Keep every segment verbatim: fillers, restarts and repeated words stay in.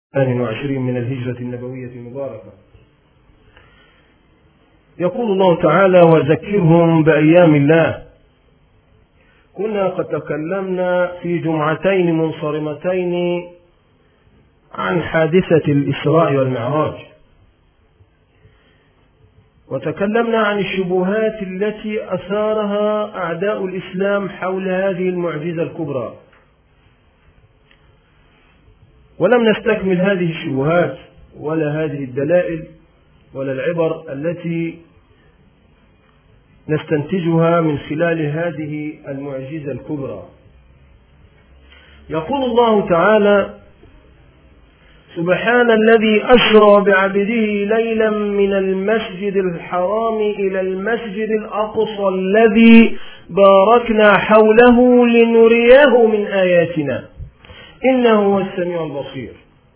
ثاني وعشرين من الهجرة النبوية المباركة. يقول الله تعالى: وذكرهم بأيام الله. كنا قد تكلمنا في جمعتين منصرمتين عن حادثة الإسراء والمعراج، وتكلمنا عن الشبهات التي أثارها أعداء الإسلام حول هذه المعجزة الكبرى، ولم نستكمل هذه الشبهات ولا هذه الدلائل ولا العبر التي نستنتجها من خلال هذه المعجزة الكبرى. يقول الله تعالى: سبحان الذي أسرى بعبده ليلا من المسجد الحرام إلى المسجد الأقصى الذي باركنا حوله لنريه من آياتنا إنه هو السميع البصير.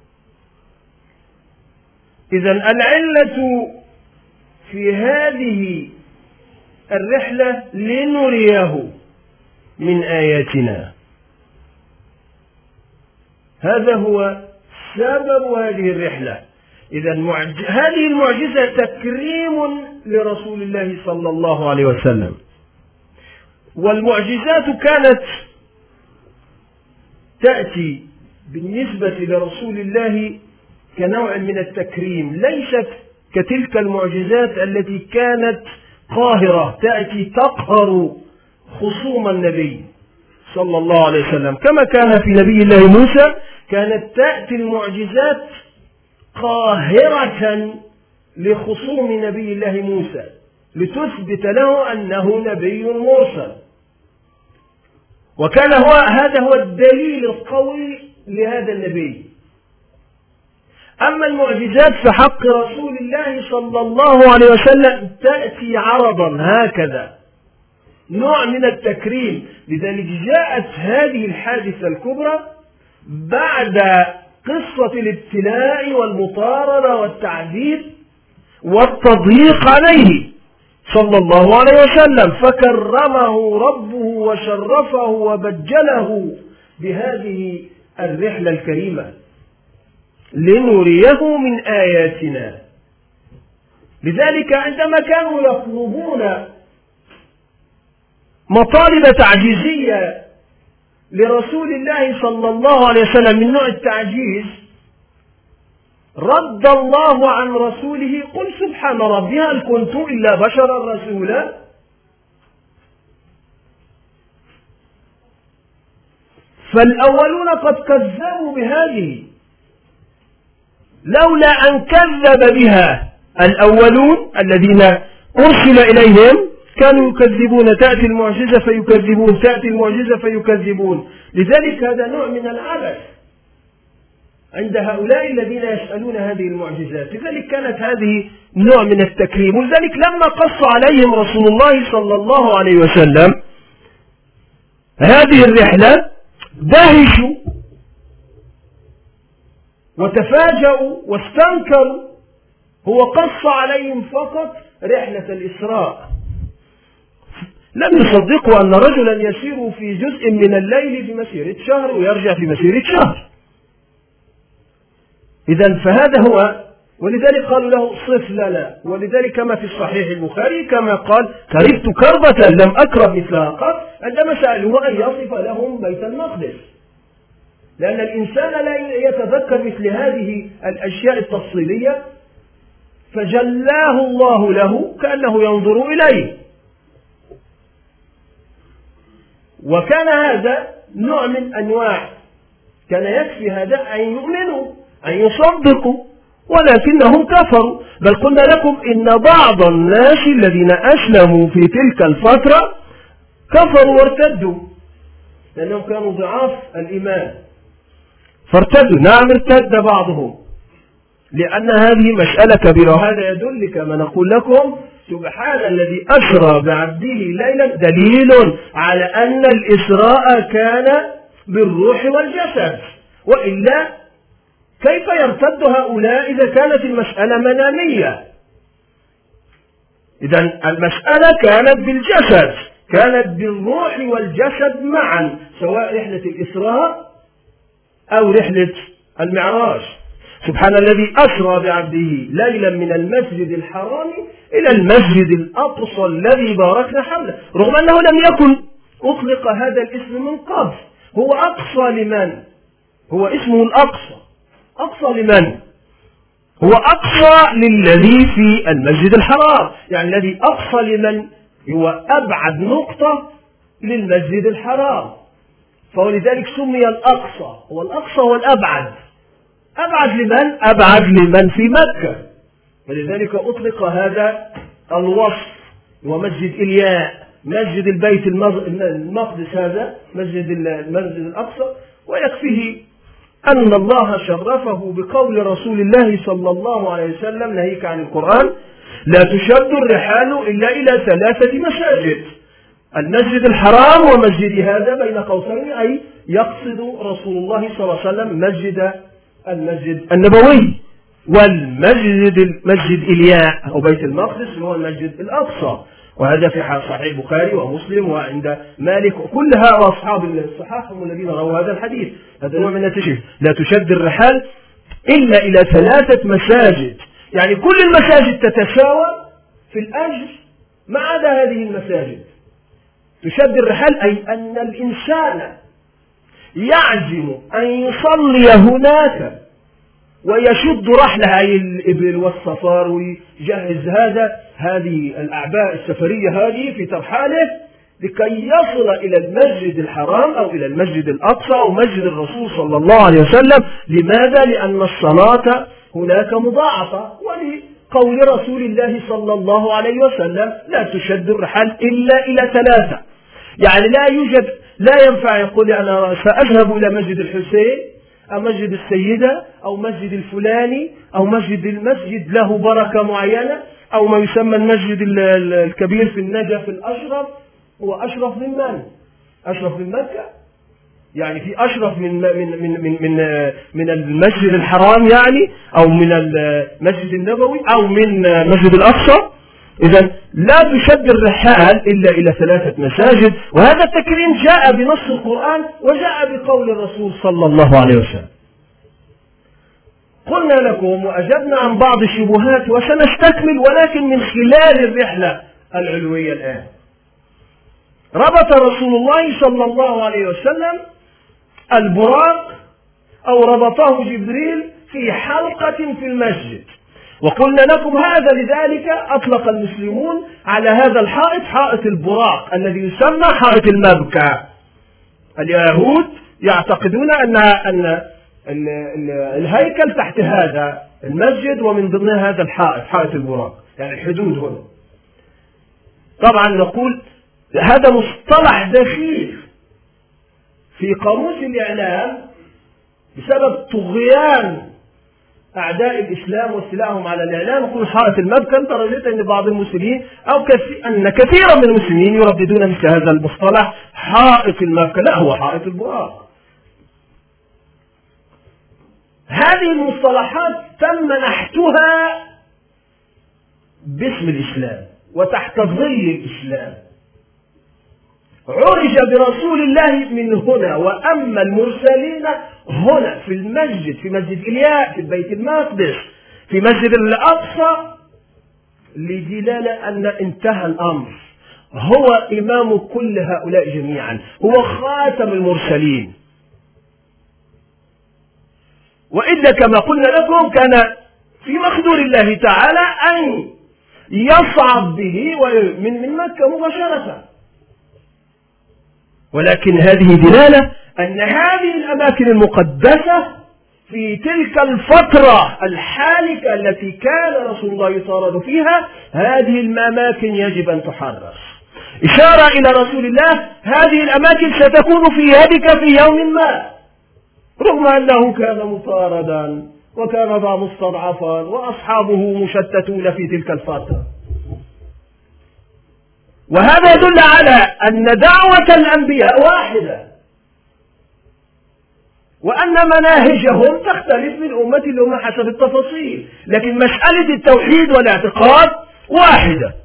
إذن العلة في هذه الرحلة لنريه من آياتنا، هذا هو سبب هذه الرحلة. إذن معج... هذه المعجزة تكريم لرسول الله صلى الله عليه وسلم، والمعجزات كانت تأتي بالنسبة لرسول الله كنوع من التكريم، ليست كتلك المعجزات التي كانت قاهرة تأتي تقهر خصوم النبي صلى الله عليه وسلم، كما كان في نبي الله موسى كانت تأتي المعجزات قاهرة لخصوم نبي الله موسى لتثبت له أنه نبي مرسل، وكان هو هذا هو الدليل القوي لهذا النبي. أما المعجزات في حق رسول الله صلى الله عليه وسلم تأتي عرضا هكذا، نوع من التكريم. لذلك جاءت هذه الحادثة الكبرى بعد قصة الابتلاء والمطاردة والتعذيب والتضييق عليه صلى الله عليه وسلم، فكرمه ربه وشرفه وبجله بهذه الرحلة الكريمة لنريه من آياتنا. لذلك عندما كانوا يطلبون مطالب تعجيزية لرسول الله صلى الله عليه وسلم من نوع التعجيز، رد الله عن رسوله: قل سبحان ربي هل كنت إلا بشرا رسولا. فالأولون قد كذبوا بهذه، لولا أن كذب بها الأولون الذين أرسل إليهم كانوا يكذبون، تأتي المعجزة فيكذبون، تأتي المعجزة فيكذبون. لذلك هذا نوع من العبث عند هؤلاء الذين يسألون هذه المعجزات. لذلك كانت هذه نوع من التكريم. ولذلك لما قص عليهم رسول الله صلى الله عليه وسلم هذه الرحلة دهشوا وتفاجؤوا واستنكروا. هو قص عليهم فقط رحلة الإسراء، لم يصدقوا أن رجلا يسير في جزء من الليل بمسيرة شهر ويرجع في مسيرة شهر. إذن فهذا هو، ولذلك قالوا له صف لنا. ولذلك كما في الصحيح البخاري كما قال: كرهت كربة لم أكره مثلها قط، عندما سألوه أن يصف لهم بيت المقدس، لأن الإنسان لا يتذكر مثل هذه الأشياء التفصيلية، فجلاه الله له كأنه ينظر إليه. وكان هذا نوع من أنواع، كان يكفي هذا أن يؤمنوا أن يصدقوا، ولكنهم كفروا. بل قلنا لكم إن بعض الناس الذين أسلموا في تلك الفترة كفروا وارتدوا، لأنهم كانوا ضعاف الإيمان فارتدوا. نعم ارتد بعضهم، لأن هذه مسألة كبيرة. وهذا يدل كما نقول لكم: سبحان الذي أسرى بعبده ليلا، دليل على أن الإسراء كان بالروح والجسد، وإلا كيف يرتد هؤلاء إذا كانت المسألة منامية؟ إذن المسألة كانت بالجسد، كانت بالروح والجسد معا، سواء رحلة الإسراء أو رحلة المعراج. سبحان الذي أسرى بعبده ليلا من المسجد الحرام إلى المسجد الأقصى الذي باركنا حوله، رغم أنه لم يكن أطلق هذا الاسم من قبل. هو أقصى لمن؟ هو اسمه الأقصى. أقصى لمن؟ هو أقصى للذي في المسجد الحرام، يعني الذي أقصى لمن هو أبعد نقطة للمسجد الحرام، فولذلك سمي الأقصى. هو الأقصى والأبعد. أبعد لمن؟ أبعد لمن في مكة، فلذلك أطلق هذا الوصف. ومسجد إلياء، مسجد البيت المقدس، هذا مسجد المسجد الأقصى. ويكفيه أن الله شرفه بقول رسول الله صلى الله عليه وسلم: نهيك عن القرآن لا تشد الرحال إلا إلى ثلاثة مساجد، المسجد الحرام ومسجد هذا بين قوسين، أي يقصد رسول الله صلى الله عليه وسلم مسجد المسجد النبوي، والمسجد المسجد إلياء أو بيت المقدس هو المسجد الأقصى. وهذا في صحيح البخاري ومسلم وعند مالك، وكلها وأصحاب الصحاح هم الذين رووا هذا الحديث. هذا نوع من التشريف: لا تشد الرحال إلا إلى ثلاثة مساجد، يعني كل المساجد تتساوى في الأجر ما عدا هذه المساجد. تشد الرحال أي أن الإنسان يعزم أن يصلي هناك ويشد رحله، أي الإبل والصفار، ويجهز هذا هذه الأعباء السفرية هذه في ترحاله لكي يصل إلى المسجد الحرام أو إلى المسجد الأقصى أو مسجد الرسول صلى الله عليه وسلم. لماذا؟ لأن الصلاة هناك مضاعفة، ولقول رسول الله صلى الله عليه وسلم: لا تشد الرحال إلا إلى ثلاثة. يعني لا يوجد، لا ينفع يقول أنا سأذهب إلى مسجد الحسين أو مسجد السيدة أو مسجد الفلاني أو مسجد المسجد له بركة معينة أو ما يسمى المسجد الكبير في النجف الأشرف. هو أشرف من من؟ أشرف من مكة؟ يعني في أشرف من من من من من, من المسجد الحرام يعني، أو من المسجد النبوي أو من مسجد الأقصى؟ إذا لا تشد الرحال إلا إلى ثلاثة مساجد، وهذا التكريم جاء بنص القرآن وجاء بقول الرسول صلى الله عليه وسلم. قلنا لكم وأجبنا عن بعض الشبهات وسنستكمل، ولكن من خلال الرحلة العلوية الآن. ربط رسول الله صلى الله عليه وسلم البراق أو ربطه جبريل في حلقة في المسجد، وقلنا لكم هذا لذلك أطلق المسلمون على هذا الحائط حائط البراق الذي يسمى حائط المبكى. اليهود يعتقدون أن أن الهيكل تحت هذا المسجد، ومن ضمن هذا الحائط حائط البراق، يعني الحدود هنا. طبعا نقول هذا مصطلح دخيل في قاموس الإعلام بسبب طغيان أعداء الإسلام واستيلائهم على الإعلام. يقول حائط المبكى لدرجة أن بعض المسلمين أو كثير أن كثيرا من المسلمين يرددون مثل هذا المصطلح حائط المبكى. لا، هو حائط البراق. هذه المصطلحات تم نحتها باسم الإسلام وتحت ظل الإسلام. عرج برسول الله من هنا، وأما المرسلين هنا في المسجد، في مسجد إلياء، في البيت المقدس، في مسجد الأقصى، لدلالة أن انتهى الأمر. هو إمام كل هؤلاء جميعا، هو خاتم المرسلين. وإلا كما قلنا لكم كان في مقدور الله تعالى أن يصعد به من من مكة مباشرة، ولكن هذه دلالة أن هذه الأماكن المقدسة في تلك الفترة الحالكة التي كان رسول الله يطارد فيها، هذه الأماكن يجب أن تحرس. إشارة إلى رسول الله: هذه الأماكن ستكون في يدك في يوم ما، رغم أنه كان مطاردا وكان ذا مستضعفا وأصحابه مشتتون في تلك الفترة. وهذا يدل على أن دعوة الأنبياء واحدة، وأن مناهجهم تختلف من أمة لأمة حسب التفاصيل، لكن مسألة التوحيد والاعتقاد واحدة.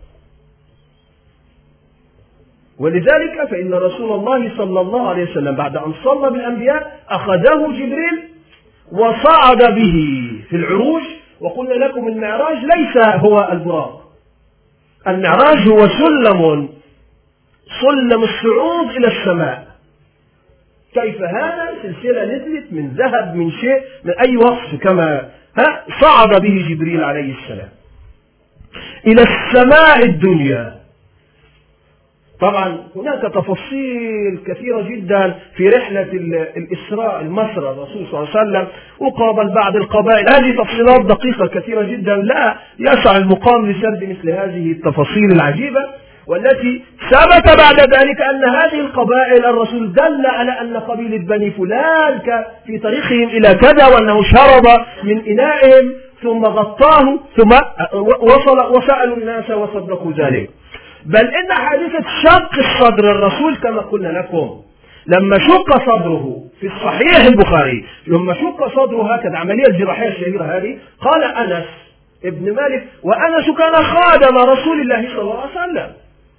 ولذلك فإن رسول الله صلى الله عليه وسلم بعد أن صلى بالأنبياء أخذه جبريل وصعد به في العروج، وقلنا لكم المعراج ليس هو البراق، المعراج هو سلم سلم الصعود إلى السماء. كيف هذا؟ سلسلة نزلت من ذهب من شيء من أي وصف كما ها صعد به جبريل عليه السلام إلى السماء الدنيا. طبعا هناك تفاصيل كثيرة جدا في رحلة الإسراء المسرى الرسول صلى الله عليه وسلم، وقابل بعض القبائل. هذه تفصيلات دقيقة كثيرة جدا لا يسع المقام لسرد مثل هذه التفاصيل العجيبة، والتي ثبت بعد ذلك أن هذه القبائل الرسول دل على أن قبيلة بني فلان في طريقهم إلى كذا، وأنه شرب من إنائهم ثم غطاه ثم وصل وسألوا الناس وصدقوا ذلك. بل إن حادثة شق الصدر الرسول كما قلنا لكم، لما شق صدره في الصحيح البخاري، لما شق صدره هكذا عملية الجراحية الشهيرة هذه، قال أنس ابن مالك، وأنس كان خادم رسول الله صلى الله عليه وسلم،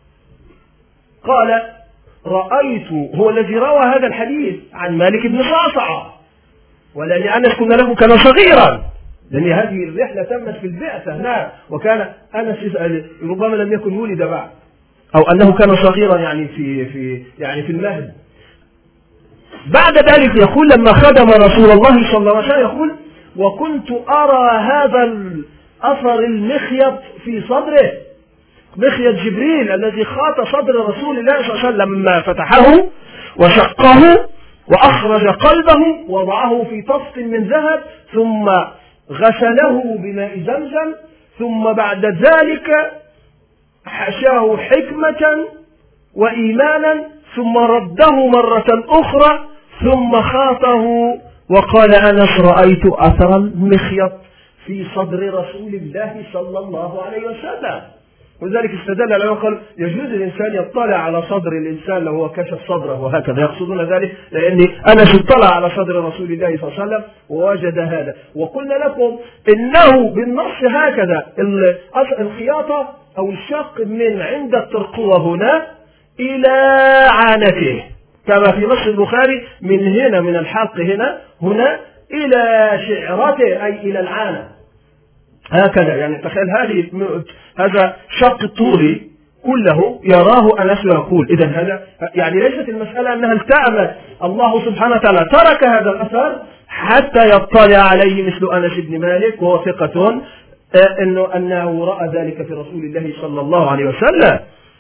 قال رأيت، هو الذي روى هذا الحديث عن مالك بن صعصعة، ولأن أنس كنا له كان صغيرا، لأن هذه الرحلة تمت في البعثة هناك، وكان أنس ربما لم يكن ولد بعد، أو أنه كان صغيرا يعني في في يعني في المهد. بعد ذلك يقول لما خدم رسول الله صلى الله عليه وسلم، يقول وكنت أرى هذا الأثر المخيط في صدره، مخيط جبريل الذي خاط صدر رسول الله صلى الله عليه وسلم لما فتحه وشقه وأخرج قلبه وضعه في طست من ذهب، ثم غسله بماء زمزم، ثم بعد ذلك حشاه حكمة وإيمانا، ثم رده مرة أخرى، ثم خاطه، وقال أنس رأيت أثر المخيط في صدر رسول الله صلى الله عليه وسلم. ولذلك استدل على قال يجوز الإنسان يطلع على صدر الإنسان لو هو كشف صدره، وهكذا يقصدون ذلك، لأن أنس اطلع على صدر رسول الله صلى الله عليه وسلم ووجد هذا. وقلنا لكم إنه بالنص هكذا الخياطة أو الشق من عند الترقوة هنا إلى عانته، كما في نص البخاري من هنا من الحلق هنا هنا إلى شعرته أي إلى العانة، هكذا. يعني تخيل هذه هذا شق الطولي كله يراه أنس يقول. إذا هذا يعني ليست المسألة أنها التأمت، الله سبحانه وتعالى ترك هذا الأثر حتى يطلع عليه مثل أنس بن مالك وهو ثقة إنه أنه رأى ذلك في رسول الله صلى الله عليه وسلم.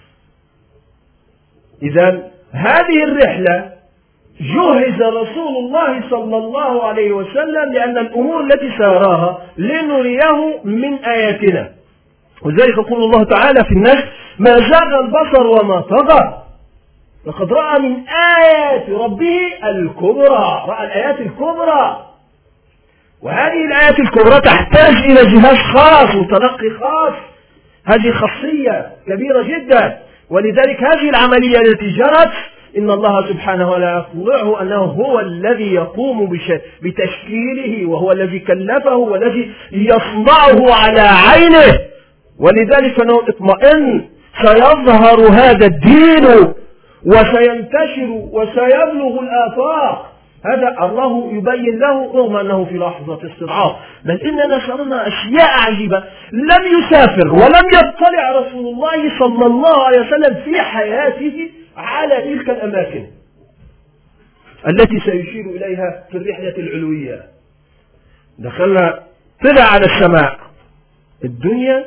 إذا هذه الرحلة جهز رسول الله صلى الله عليه وسلم لأن الأمور التي ساراها لنريه من آياتنا. ولذلك يقول الله تعالى في النجم ما زاغ البصر وما طغى لقد رأى من آيات ربه الكبرى، رأى الآيات الكبرى. وهذه الآيات الكبرى تحتاج إلى جهاز خاص وتلقي خاص، هذه خاصية كبيرة جدا. ولذلك هذه العملية التي جرت إن الله سبحانه وتعالى يطلعه أنه هو الذي يقوم بتشكيله، وهو الذي كلفه والذي يصنعه على عينه. ولذلك فإنه اطمئن سيظهر هذا الدين وسينتشر وسيبلغ الآفاق. هذا الله يبين له رغم أنه في لحظة استضعاف. بل إننا شرنا أشياء عجيبة، لم يسافر ولم يطلع رسول الله صلى الله عليه وسلم في حياته على تلك الأماكن التي سيشير إليها في الرحلة العلوية. دخلنا طلع على السماء الدنيا،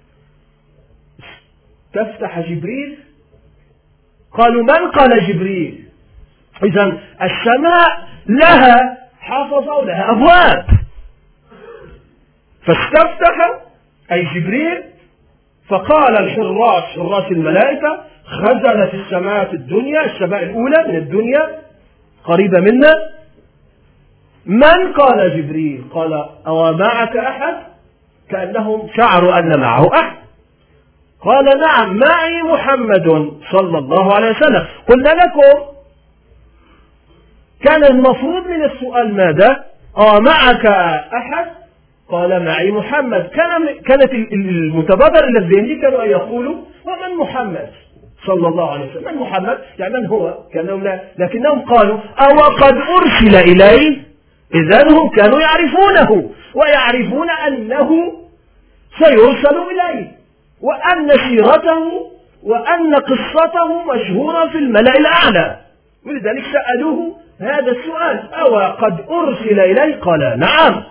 تفتح جبريل، قالوا من؟ قال جبريل. إذن السماء لها حافظة ولها أبواب، فاستفتح أي جبريل، فقال الحراس حراس الملائكة خزنة السماء في الدنيا، السماء الأولى من الدنيا قريبة منا، من؟ قال جبريل. قال أو معك أحد؟ كأنهم شعروا أن معه أحد. قال نعم معي محمد صلى الله عليه وسلم. قلنا لكم كان المفروض من السؤال ماذا؟ أو معك أحد؟ قال معي محمد. كان كانت المتبادر إلى الذهن كانوا يقولوا ومن محمد صلى الله عليه وسلم؟ من محمد؟ يعني من هو؟ كانوا لا، لكنهم قالوا أو قد أرسل إليه؟ إذن هم كانوا يعرفونه ويعرفون أنه سيرسل إليه، وأن سيرته وأن قصته مشهورة في الملأ الأعلى، ولذلك سألوه هذا السؤال: أو قد أرسل إليه؟ قال نعم.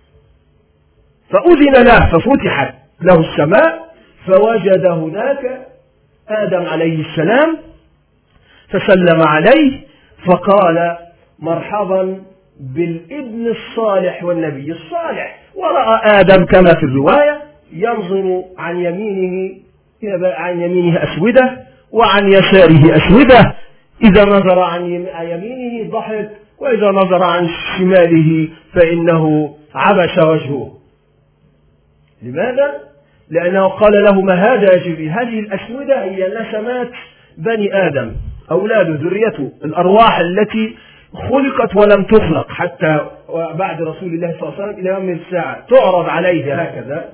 فأذن له ففتحت له السماء فوجد هناك آدم عليه السلام، فسلم عليه فقال: مرحبا بالابن الصالح والنبي الصالح. ورأى آدم كما في الرواية ينظر عن يمينه عن يمينه أسودة وعن يساره أسودة، إذا نظر عن يمينه ضحك وإذا نظر عن شماله فإنه عبس وجهه. لماذا؟ لأنه قال له: ما هذا يا جبريل؟ هذه الأسودة هي نسمات بني آدم، أولاده، ذريته، الأرواح التي خلقت ولم تخلق حتى بعد رسول الله صلى الله عليه وسلم إلى يوم الساعة، تعرض عليه هكذا.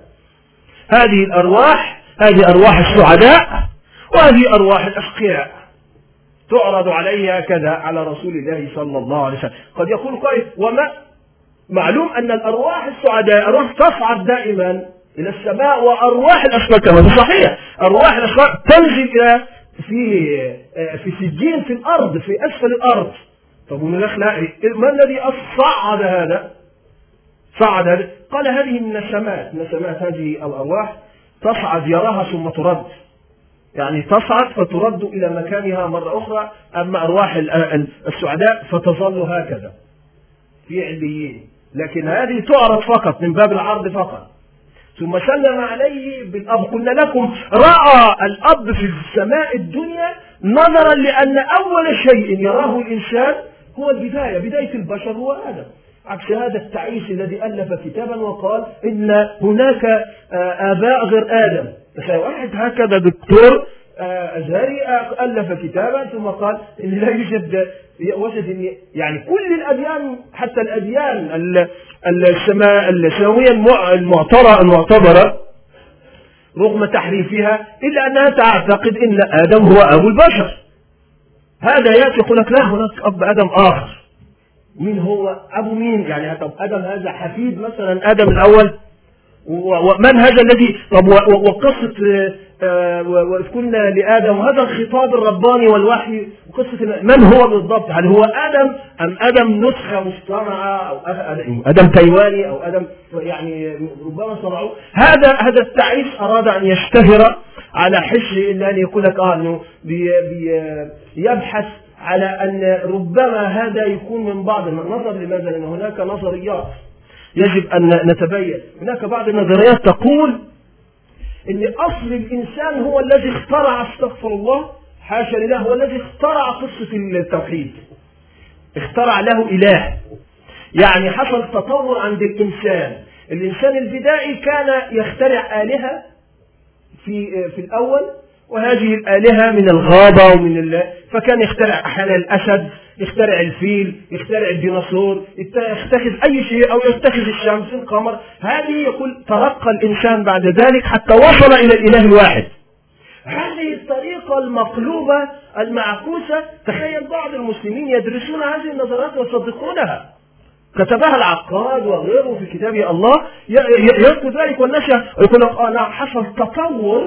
هذه الأرواح هذه أرواح السعداء وهذه أرواح الأشقياء، تعرض عليه هكذا على رسول الله صلى الله عليه وسلم. قد يقول قائل: وما معلوم أن الأرواح السعداء أرواح تصعد دائما إلى السماء، وأرواح الأشقياء كما صحيح أرواح الأشقياء تنزل إلى في في سجين في الأرض، في أسفل الأرض. طب ما الذي صعد هذا؟ صعد هذا؟ قال: هذه النسمات، نسمات هذه الأرواح تصعد يراها ثم ترد، يعني تصعد فترد إلى مكانها مرة أخرى. أما أرواح السعداء فتظل هكذا في عليين، لكن هذه تعرض فقط من باب العرض فقط. ثم سلم عليه بالأب. قلنا لكم: رأى الأب في السماء الدنيا نظرا لأن أول شيء يراه الإنسان هو البداية، بداية البشر هو آدم، عكس هذا التعيس الذي ألف كتابا وقال إن هناك آباء غير آدم. واحد هكذا دكتور أزهري ألف كتابا ثم قال إن لا يوجد، وجد إن يعني كل الأديان، حتى الأديان السماوية المعتبرة رغم تحريفها إلا أنها تعتقد إن آدم هو أبو البشر. هذا يأتي يقول لك: لا، هناك أب آدم آخر. مين هو أبو مين؟ يعني طب آدم هذا حفيد مثلا آدم الأول؟ ومن هذا الذي طب وقصة وإذ كنا لآدم، وهذا الخطاب الرباني والوحي، وقصة من هو بالضبط؟ هل هو آدم أم آدم نسخة مصطنعة أو آدم تايواني أو آدم يعني ربما صنعوه؟ هذا هذا التعيس أراد أن يشتهر على حسه إلا أن يقول لك آه إنه بي بي يبحث على أن ربما هذا يكون من بعض النظر. لماذا؟ لأن هناك نظريات يجب أن نتبين. هناك بعض النظريات تقول إن أصل الإنسان هو الذي اخترع، استغفر الله حاشا لله، هو الذي اخترع قصة التوحيد، اخترع له إله. يعني حصل تطور عند الإنسان. الإنسان البدائي كان يخترع آلهة في في الأول، وهذه الآلهة من الغابة ومن الله، فكان يخترع أحيانا الأسد، يخترع الفيل، يخترع الديناصور، يتخذ أي شيء، أو يتخذ الشمس، القمر. هذه يقول ترقى الإنسان بعد ذلك حتى وصل إلى الإله الواحد. هذه الطريقة المقلوبة المعكوسة، تخيل بعض المسلمين يدرسون هذه النظريات ويصدقونها. كتبها العقاد وغيره في كتابه الله، يذكر ذلك والناس يقول لك آه نعم حصل تطور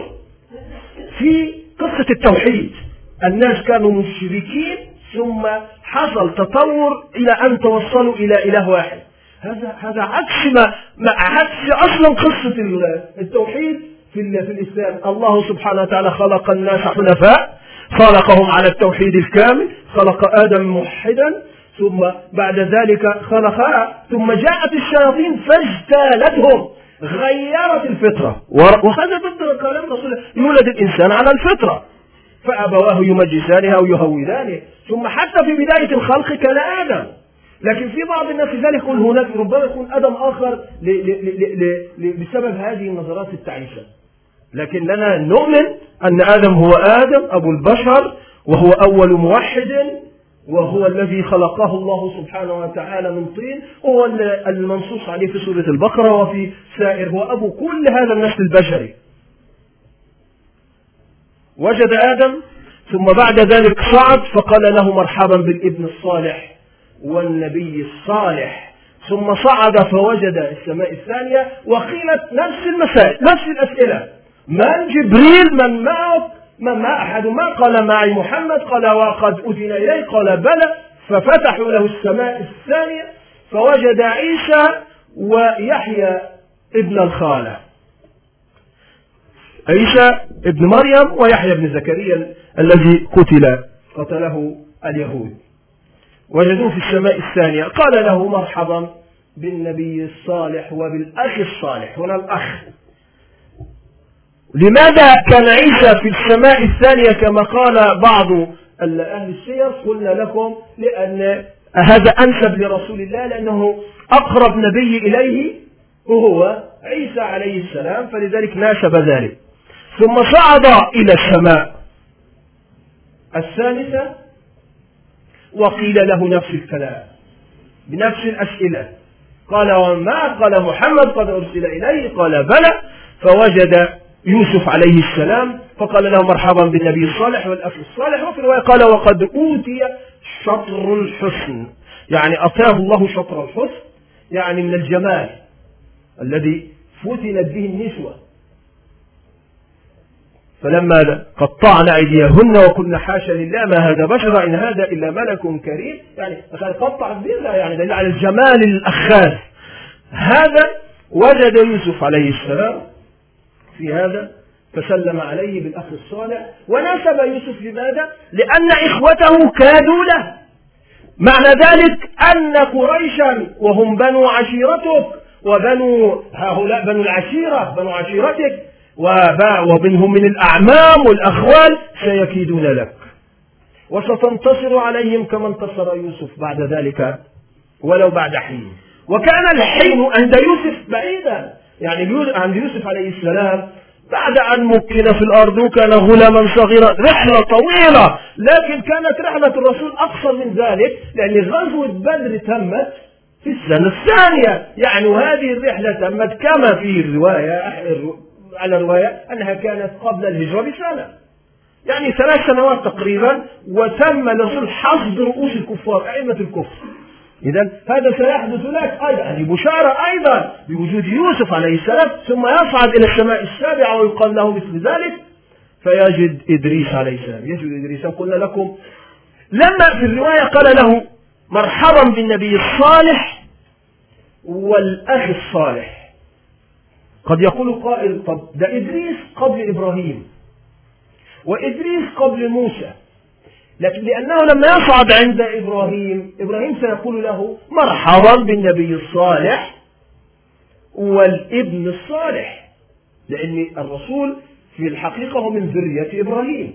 في قصة التوحيد. الناس كانوا مشركين ثم حصل تطور إلى أن توصلوا إلى إله واحد. هذا هذا عكس ما عكس أصلا قصة التوحيد في في الإسلام. الله سبحانه وتعالى خلق الناس حنفاء، خلقهم على التوحيد الكامل، خلق آدم موحدا، ثم بعد ذلك خلقها، ثم جاءت الشياطين فاجتالتهم، غيرت الفطرة. وهذا ضد كلام رسول، يولد الإنسان على الفطرة، فأبواه يمجسانه أو يهودانه. ثم حتى في بداية الخلق كان آدم، لكن في بعض الناس ذلك يقول هناك ربما يكون آدم آخر ل ل ل ل بسبب هذه النظرات التعيسة. لكننا نؤمن أن آدم هو آدم أبو البشر، وهو أول موحد، وهو الذي خلقه الله سبحانه وتعالى من طين، وهو المنصوص عليه في سورة البقرة وفي سائر، هو أبو كل هذا النسل البشري. وجد آدم ثم بعد ذلك صعد فقال له: مرحبا بالابن الصالح والنبي الصالح. ثم صعد فوجد السماء الثانية وقيلت نفس المسائل نفس الأسئلة: من جبريل؟ من معك؟ من مع أحد ما؟ قال: معي محمد. قال: وقد أذن إليه؟ قال: بلى. ففتحوا له السماء الثانية فوجد عيسى ويحيى ابن الخالة، عيسى ابن مريم ويحيى ابن زكريا الذي قتل قتله اليهود. وجدوه في السماء الثانية. قال له: مرحبا بالنبي الصالح وبالأخ الصالح. هنا الأخ. لماذا كان عيسى في السماء الثانية كما قال بعض أهل السير؟ قلنا لكم لأن هذا أنسب لرسول الله، لأنه أقرب نبي إليه وهو عيسى عليه السلام، فلذلك ناسب ذلك. ثم صعد إلى السماء الثالثة وقيل له نفس الكلام بنفس الأسئلة. قال: وما؟ قال: محمد قد أرسل إليه. قال: بلى. فوجد يوسف عليه السلام فقال له: مرحبا بالنبي الصالح والأخ الصالح. وفي الرواية قال: وقد أوتي شطر الحسن، يعني أعطاه الله شطر الحسن، يعني من الجمال الذي فتنت به النسوة. فلما قطعنا أيديهن وقلنا: حاشا لله ما هذا بشر إن هذا إلا ملك كريم، يعني قطع الذرة، يعني دليل على الجمال الأخاذ. هذا وجد يوسف عليه السلام في هذا فسلم عليه بالأخ الصالح ونسب يوسف. لماذا؟ لأن إخوته كادوا له. معنى ذلك أن قريشا وهم بنو عشيرتك وبنو هؤلاء بنو العشيرة بنو عشيرتك ومنهم من الأعمام والأخوال سيكيدون لك وستنتصر عليهم كما انتصر يوسف بعد ذلك ولو بعد حين. وكان الحين عند يوسف بعيدا، يعني عند يوسف عليه السلام بعد أن مكن في الأرض وكان غلاما صغيرا، رحلة طويلة، لكن كانت رحلة الرسول أقصر من ذلك، لأن غزوة بدر تمت في السنة الثانية، يعني وهذه الرحلة تمت كما في الرواية على رواية أنها كانت قبل الهجرة بسنة، يعني ثلاث سنوات تقريبا، وتم الرسول حصد رؤوس الكفار أئمة الكفر. إذن هذا سيحدث لك أيضا، هذه بشارة أيضا بوجود يوسف عليه السلام. ثم يصعد إلى السماء السابعة ويقال له مثل ذلك فيجد إدريس عليه السلام. يجد إدريس. قلنا لكم لما في الرواية قال له: مرحبا بالنبي الصالح والأخ الصالح. قد يقول قائل: طب ده إدريس قبل إبراهيم وإدريس قبل موسى، لكن لأنه لما يصعد عند إبراهيم إبراهيم سيقول له: مرحبا بالنبي الصالح والابن الصالح، لأن الرسول في الحقيقة هو من ذرية إبراهيم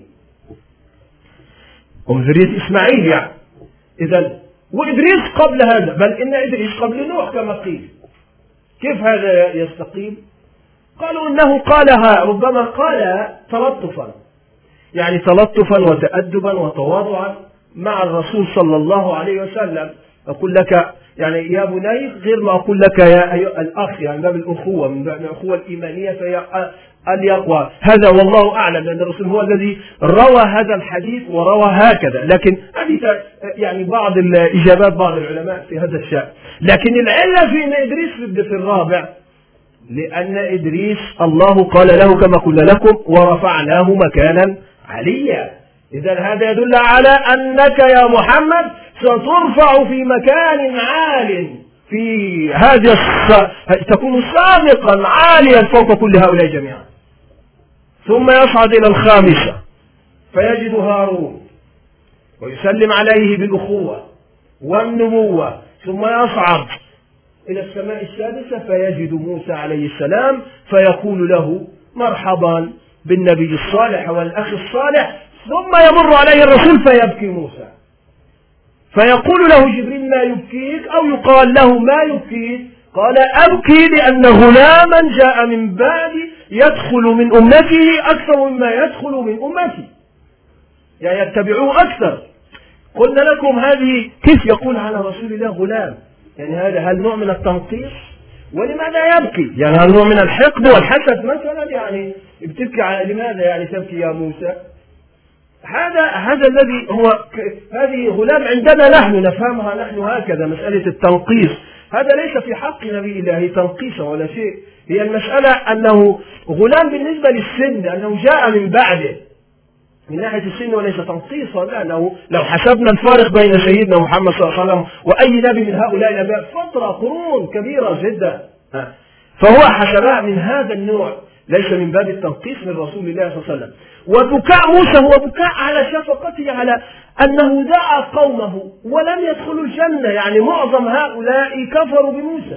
ومن ذرية إسماعيل يعني. إذن وإدريس قبل هذا، بل إن إدريس قبل نوح كما قيل. كيف هذا يستقيم؟ قالوا إنه قالها ربما قال تلطفا، يعني تلطفا وتأدبا وتواضعا مع الرسول صلى الله عليه وسلم. أقول لك يعني يا بني غير ما أقول لك يا أيها الأخ، يعني باب الأخوة من باب الأخوة الإيمانية فهي اليقوى. هذا والله أعلم، لأن الرسول هو الذي روى هذا الحديث وروى هكذا، لكن هذه يعني بعض الإجابات بعض العلماء في هذا الشأن. لكن العلة في أن إدريس يبدأ في الرابع، لأن إدريس الله قال له كما قلنا لكم: ورفعناه مكانا عليا. إذن هذا يدل على أنك يا محمد سترفع في مكان عال، في هذا تكون سابقا عاليا فوق كل هؤلاء جميعا. ثم يصعد إلى الخامسة فيجد هارون ويسلم عليه بالأخوة والنبوة. ثم يصعد إلى السماء السادسة فيجد موسى عليه السلام فيقول له: مرحبا بالنبي الصالح والأخ الصالح. ثم يمر عليه الرسول فيبكي موسى، فيقول له جبريل: ما يبكيك؟ أو يقال له: ما يبكيك؟ قال: أبكي لأن غلاما جاء من بعدي يدخل من أمته أكثر مما يدخل من أمتي، يعني يتبعوه أكثر. قلنا لكم هذه كيف يقول على رسول الله غلام؟ يعني هذا هل نوع من التنقيص؟ ولماذا يبكي؟ يعني هل نوع من الحقد والحسد مثلا؟ يعني بتبكي على لماذا يعني تبكي يا موسى؟ هذا هذا الذي هو هذه غلام عندنا نحن نفهمها نحن هكذا، مسألة التنقيص. هذا ليس في حق نبي الله تنقيصا ولا شيء، هي المسألة أنه غلام بالنسبة للسن، لأنه جاء من بعده من ناحية السن وليس تنقيصا، لأنه لو حسبنا الفارق بين سيدنا محمد صلى الله عليه وسلم وأي نبي من هؤلاء الأنبياء فترة قرون كبيرة جدا، فهو حسبها من هذا النوع، ليس من باب التنقيص من رسول الله صلى الله عليه وسلم. وبكاء موسى هو بكاء على شفقته على أنه دعا قومه ولم يدخلوا الجنة، يعني معظم هؤلاء كفروا بموسى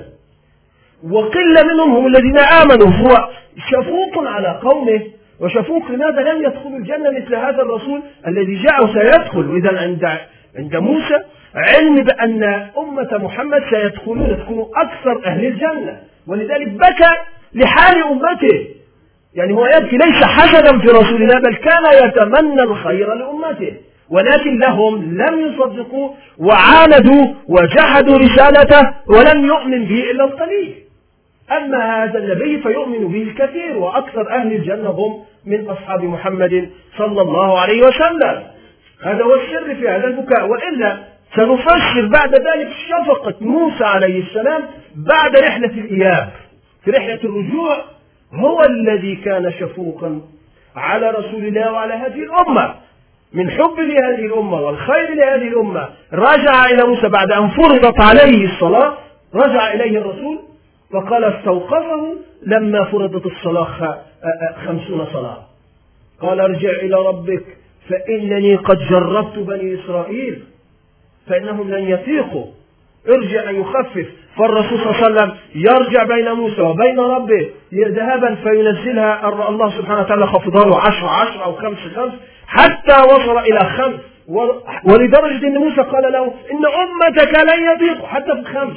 وقل منهم هم الذين آمنوا، هو شفوق على قومه وشفوق لماذا لم يدخلوا الجنة مثل هذا الرسول الذي جاء وسيدخل. إذا عند عند موسى علم بأن أمة محمد سيدخلون تكون أكثر أهل الجنة، ولذلك بكى لحال أمته، يعني هو يبكي ليس حسدا في رسول الله بل كان يتمنى الخير لأمته، ولكن لهم لم يصدقوا وعاندوا وجحدوا رسالته ولم يؤمن به إلا القليل. أما هذا النبي فيؤمن به الكثير، وأكثر أهل الجنة هم من أصحاب محمد صلى الله عليه وسلم. هذا هو السر في هذا البكاء. وإلا سنفسر بعد ذلك شفقة موسى عليه السلام بعد رحلة الإياب. في رحلة الرجوع هو الذي كان شفوقا على رسول الله وعلى هذه الأمة، من حب لهذه الأمة والخير لهذه الأمة رجع إلى موسى بعد أن فرضت عليه الصلاة، رجع إليه الرسول فقال استوقفه لما فرضت الصلاة خمسون صلاة، قال ارجع إلى ربك فإنني قد جربت بني إسرائيل فإنهم لن يثيقوا، ارجع أن يخفف. فالرسول صلى الله عليه وسلم يرجع بين موسى وبين ربه ذهبا فينزلها الله سبحانه وتعالى خفضها عشر عشر أو خمس خمس حتى وصل إلى خمس، ولدرجة أن موسى قال له إن أمتك لن يضيقوا حتى في الخمس،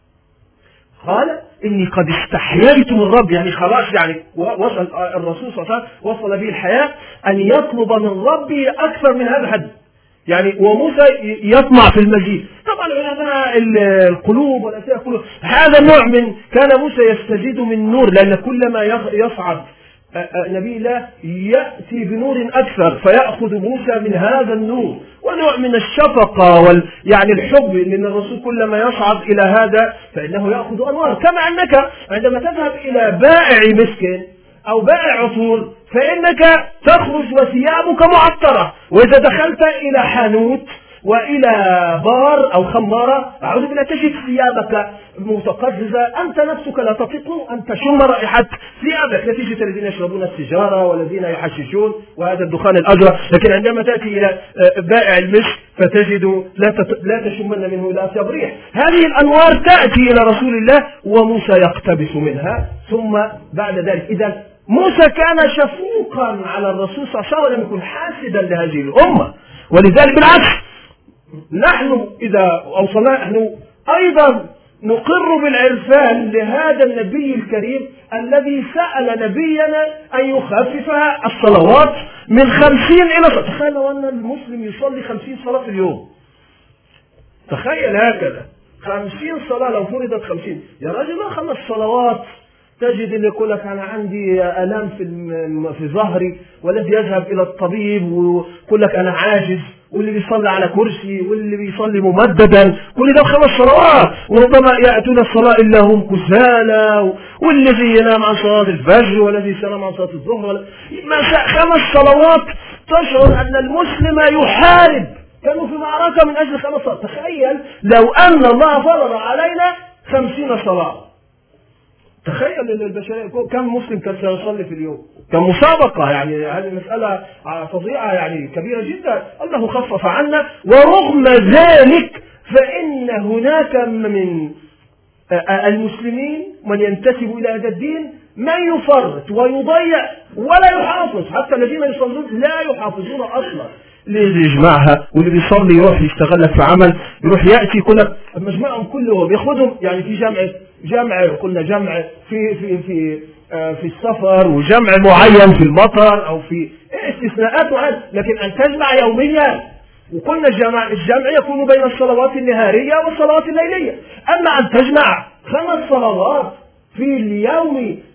قال إني قد استحييت من رب، يعني خلاص يعني وصل الرسول صلى الله عليه وسلم وصل به الحياة أن يطلب من ربه أكثر من هذا الحد، يعني وموسى يطمع في المزيد. طبعا علماء القلوب والأشياء القلوب هذا نوع من كان موسى يستزيد من نور، لأن كلما يصعد نبي الله يأتي بنور أكثر فيأخذ موسى من هذا النور، ونوع من الشفقة وال يعني الحب، لأن الرسول كلما يصعد إلى هذا فإنه يأخذ أنوار. كما أنك عندما تذهب إلى بائع مسك أو بائع عطور فإنك تخرج وثيابك معطرة، وإذا دخلت إلى حانوت وإلى بار أو خمارة أعوذ بالله تجد ثيابك متقززة، أنت نفسك لا تطيق أن تشم رائحة ثيابك، نتيجة الذين يشربون السيجارة والذين يحششون وهذا الدخان الأجرى. لكن عندما تأتي إلى بائع المسك فتجد لا لا تشمن منه إلا أطيب ريح. هذه الأنوار تأتي إلى رسول الله وموسى يقتبس منها. ثم بعد ذلك إذا موسى كان شفوقا على الرسول صلى الله عليه وسلم ولم يكن حاسدا لهذه الأمة، ولذلك بالعكس نحن إذا أوصلنا نحن أيضا نقر بالعرفان لهذا النبي الكريم الذي سأل نبينا أن يخففها الصلوات من خمسين إلى صلاة. تخيلوا أن المسلم يصلي خمسين صلاة في اليوم، تخيل هكذا خمسين صلاة لو فرضت خمسين، يا راجل ما خمس صلوات تجد اللي يقول لك أنا عندي آلام في في ظهري، والذي يذهب إلى الطبيب ويقول لك أنا عاجز، واللي بيصلي على كرسي واللي بيصلي ممددا، كل ده خمس صلوات، وربما يأتون الصلاة إلا هم كسالى، والذي ينام عن صلاة الفجر والذي ينام عن صلاة الظهر، خمس صلوات تشعر أن المسلم يحارب، كانوا في معركة من أجل خمس صلوات. تخيل لو أن الله فرض علينا خمسين صلاة، تخيل ان البشريه كم مسلم كان سيصلي في اليوم، كان مسابقه، يعني هذه مساله فظيعه يعني كبيره جدا. الله خفف عنا، ورغم ذلك فان هناك من المسلمين من ينتسب الى هذا الدين من يفرط ويضيع ولا يحافظ، حتى الذين يصلون لا يحافظون اصلا. اللي يجمعها واللي بيصلي يروح يشتغل لك في عمل، يروح ياتي يقول لك مجمعهم كلهم ياخذهم، يعني في جمع جمع قلنا جمع في في في آه في السفر، وجمع معين في المطر او في استثناءات معينه، لكن ان تجمع يوميا، وقلنا الجمع الجمع يكون بين الصلوات النهاريه والصلوات الليليه. اما ان تجمع خمس صلوات في اليوم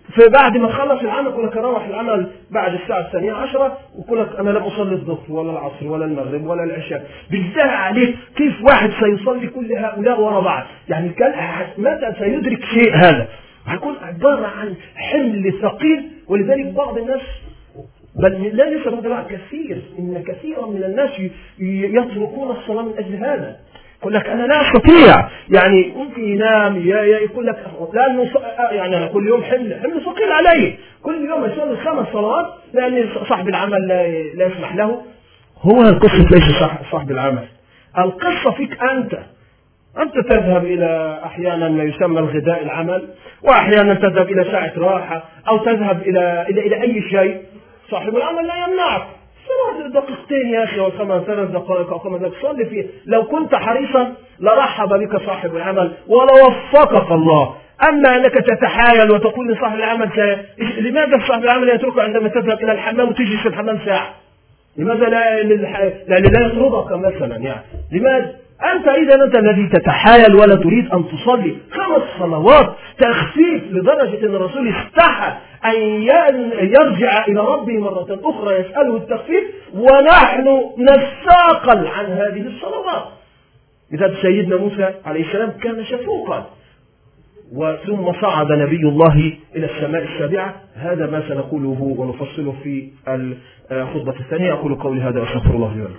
في بعد ما تخلص العمل يقول لك اروح العمل بعد الساعه الثانيه عشرة ويقول لك انا لم اصلي الظهر ولا العصر ولا المغرب ولا العشاء. بالله عليك كيف واحد سيصلي كل هؤلاء ورا بعض؟ يعني كان متى سيدرك شيء هذا؟ هيكون عباره عن حمل ثقيل. ولذلك بعض الناس بل لا ليس هذا كثير ان كثيرا من الناس يتركون الصلاه من اجل هذا. يقول لك انا لا استطيع، يعني ممكن ينام يقول لك لانه يعني انا كل يوم حمل حمل ثقيل علي، كل يوم يصلي خمس صلوات لان صاحب العمل لا, لا يسمح له. هو القصه ليس صاحب العمل، القصه فيك انت. انت تذهب الى احيانا ما يسمى الغداء العمل، واحيانا تذهب الى ساعه راحه او تذهب الى الى الى اي شيء. صاحب العمل لا يمنعك، دقيقتين يا اخي او ثمان ثلاث دقائق او خمس دقائق صلي فيه. لو كنت حريصا لرحب بك صاحب العمل ولوفقك الله. اما انك تتحايل وتقول لصاحب العمل سي... لماذا صاحب العمل يتركك عندما تذهب الى الحمام وتجلس في الحمام ساعه؟ لماذا لا للح... لا, لا يطردك مثلا؟ يعني لماذا انت اذا انت الذي تتحايل ولا تريد ان تصلي خمس صلوات تخفيف لدرجه ان الرسول استحى أن يرجع إلى ربه مرة أخرى يسأله التخفيف، ونحن نستاقل عن هذه الصلوات. لذلك سيدنا موسى عليه السلام كان شفوقا. وثم صعد نبي الله إلى السماء السابعة. هذا ما سنقوله ونفصله في الخطبة الثانية. أقول قولي هذا وأستغفر الله لي ولكم.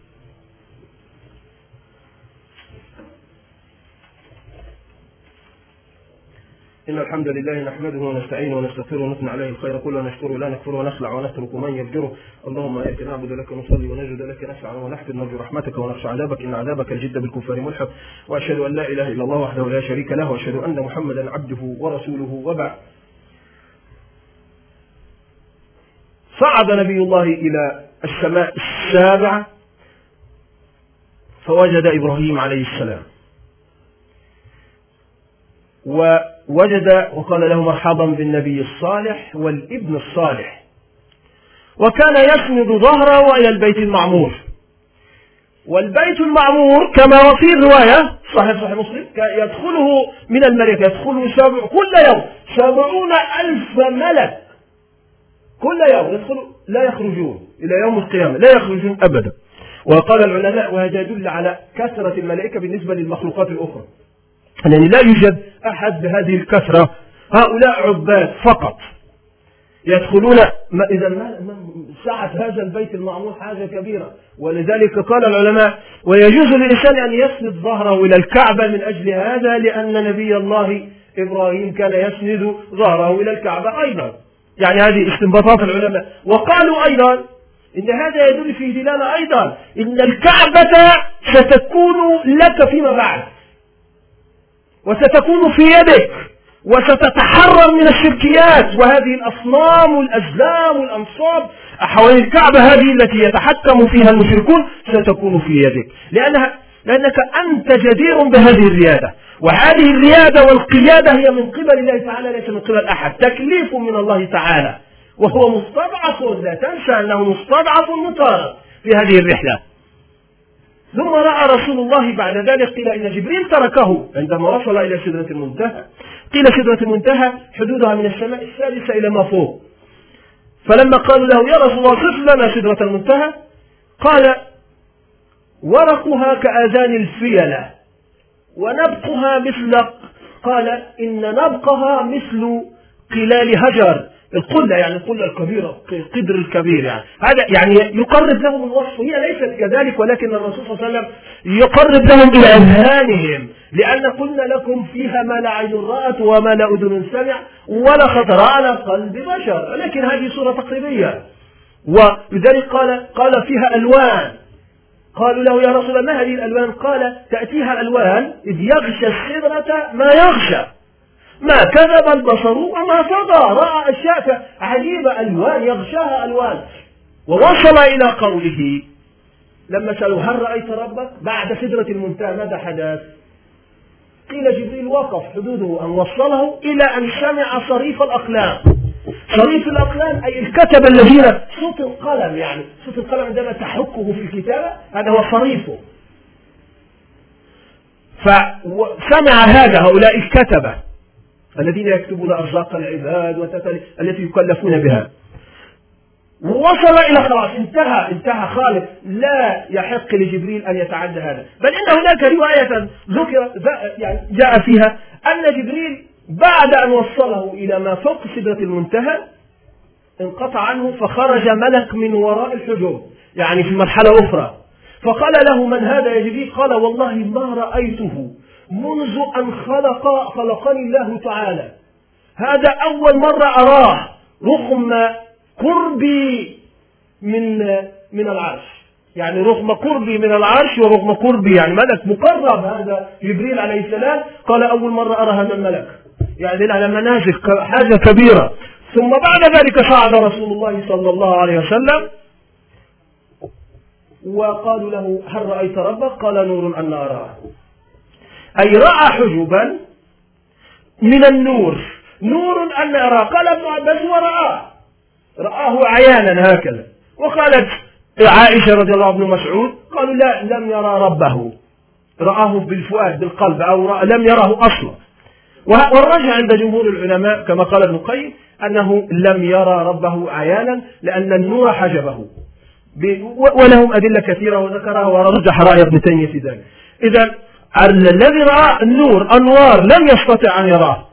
إن الحمد لله نحمده ونستعينه ونستغفره ونثني عليه الخير كله ونشكره لا نكفره ونخلع ونترك من يفجره. اللهم إياك نعبد لك نصلي ونسجد لك نسعى ونحفظ نرجو رحمتك ونخشى عذابك إن عذابك الجد بالكفار ملحق. وأشهد أن لا إله إلا الله وحده لا شريك له وأشهد أن محمدا عبده ورسوله وبعد. صعد نبي الله إلى السماء السابعة فوجد إبراهيم عليه السلام، ووجد وقال له مرحبا بالنبي الصالح والابن الصالح. وكان يسند ظهره إلى البيت المعمور. والبيت المعمور كما في الرواية صحيح صحيح مسلم يدخله من الملك يدخله سبع كل يوم سبعون ألف ملك كل يوم يدخلوا لا يخرجون إلى يوم القيامة، لا يخرجون أبدا. وقال العلماء وهذا يدل على كثرة الملائكة بالنسبة للمخلوقات الأخرى، يعني لا يوجد أحد بهذه الكثرة، هؤلاء عباد فقط يدخلون. إذا سعة هذا البيت المعمور حاجة كبيرة. ولذلك قال العلماء ويجوز للإنسان أن يسند ظهره إلى الكعبة من أجل هذا، لأن نبي الله إبراهيم كان يسند ظهره إلى الكعبة أيضا. يعني هذه استنباطات العلماء. وقالوا أيضا إن هذا يدل في دلالة أيضا إن الكعبة ستكون لك فيما بعد وستكون في يدك وستتحرر من الشركيات، وهذه الأصنام والأزلام والأنصاب حوالين الكعبة هذه التي يتحكم فيها المشركون ستكون في يدك، لأنها لأنك أنت جدير بهذه الريادة. وهذه الريادة والقيادة هي من قبل الله تعالى ليس من قبل أحد، تكليف من الله تعالى، وهو مستضعف. لا تنسى أنه مستضعف مطارد في هذه الرحلة. ثم رأى رسول الله بعد ذلك قيل إن جبريل تركه عندما وصل إلى سدرة المنتهى. قيل سدرة المنتهى حدودها من السماء السادسة إلى ما فوق. فلما قالوا له يا رسول الله صف لنا سدرة المنتهى قال ورقها كآذان الفيلة ونبقها مثل قال إن نبقها مثل قلال هجر، القلة يعني القلة الكبيرة القدر الكبير، يعني هذا يعني يقرب لهم الوصف. هي ليست كذلك، ولكن الرسول صلى الله عليه وسلم يقرب لهم إلى أذهانهم، لأن قلنا لكم فيها ما لا عين رأت وما لا أذن سمع ولا خطر على قلب بشر، ولكن هذه صورة تقريبية. ولذلك قال قال فيها ألوان. قالوا له يا رسول الله ما هذه الألوان؟ قال تأتيها ألوان إذ يغشى السدرة ما يغشى ما كذب البصر وما طغى، رأى أشياء عجيبة ألوان يغشاها ألوان. ووصل إلى قوله لما سألوا هل رأيت ربك بعد سدرة المنتهى ماذا حدث؟ قيل جبريل وقف حدوده أن وصله إلى أن سمع صريف الأقلام. صريف الأقلام أي الكتب الذين صوت القلم، يعني صوت القلم عندما تحكه في الكتابة هذا هو صريفه. فسمع هذا هؤلاء الكتبة الذين يكتبون أرزاق العباد وتتل... التي يكلفون بها. ووصل إلى خلاص انتهى انتهى خالص، لا يحق لجبريل أن يتعدى هذا. بل إن هناك رواية ذكر يعني جاء فيها أن جبريل بعد أن وصله إلى ما فوق سدرة المنتهى انقطع عنه، فخرج ملك من وراء الحجب يعني في مرحلة أخرى، فقال له: من هذا يا جبريل؟ قال: والله ما رأيته منذ أن خلق خلقني الله تعالى، هذا أول مرة أراه رغم قربي من من العرش، يعني رغم قربي من العرش ورغم قربي يعني ملك مقرب هذا جبريل عليه السلام، قال: أول مرة أرى هذا الملك، يعني على منازل حاجة كبيرة. ثم بعد ذلك صعد رسول الله صلى الله عليه وسلم وقالوا له: هل رأيت ربك؟ قال: نور أن أراه، أي رأى حجبا من النور، نور أن أراه. قال ابن عباس: ورآه رآه عيانا هكذا. وقالت عائشة رضي الله عنها مسعود قالوا: لا، لم يرى ربه، رآه بالفؤاد بالقلب، أو لم يره أصلا. والرجع عند جمهور العلماء كما قال ابن القيم أنه لم يرى ربه عيانا لأن النور حجبه، ولهم أدلة كثيرة وذكرها ورجح رأي ابن تيمية في ذلك. إذا الذي رأى النور أنوار لم يستطع أن يراه.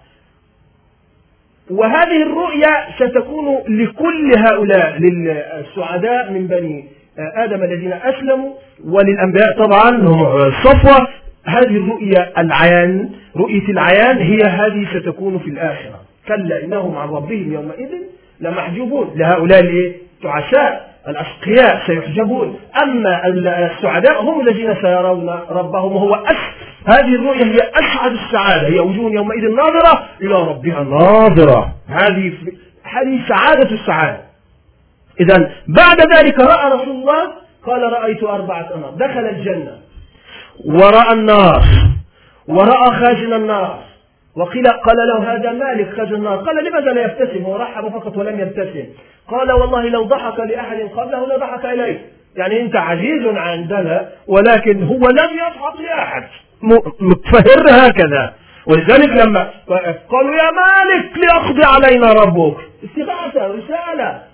وهذه الرؤيا ستكون لكل هؤلاء، للسعداء من بني آدم الذين أسلموا وللأنبياء طبعا هم الصفوة. هذه الرؤيا العيان، رؤية العيان هي هذه ستكون في الآخرة. كلا إنهم عن ربهم يومئذ لمحجوبون. لهؤلاء التعساء الأشقياء سيحجبون، أما السعداء هم الذين سيرون ربهم. وهو أس هذه الرؤيا هي أسعد السعادة، هي وجوه يومئذ ناظرة إلى ربها ناظرة. هذه هذه سعادة السعادة. إذا بعد ذلك رأى رسول الله قال: رأيت أربعة أنهار. دخل الجنة ورأى النار ورأى خازن النار، وقيل قال له: هذا مالك خازن النار. قال: لماذا لا يبتسم؟ هو رحب فقط ولم يبتسم. قال: والله لو ضحك لأحد قبله لضحك إليه، يعني أنت عزيز عندنا ولكن هو لم يضحك لأحد، متفهر هكذا. ولذلك لما قالوا: يا مالك ليقضي علينا ربك، استغاثة رسالة،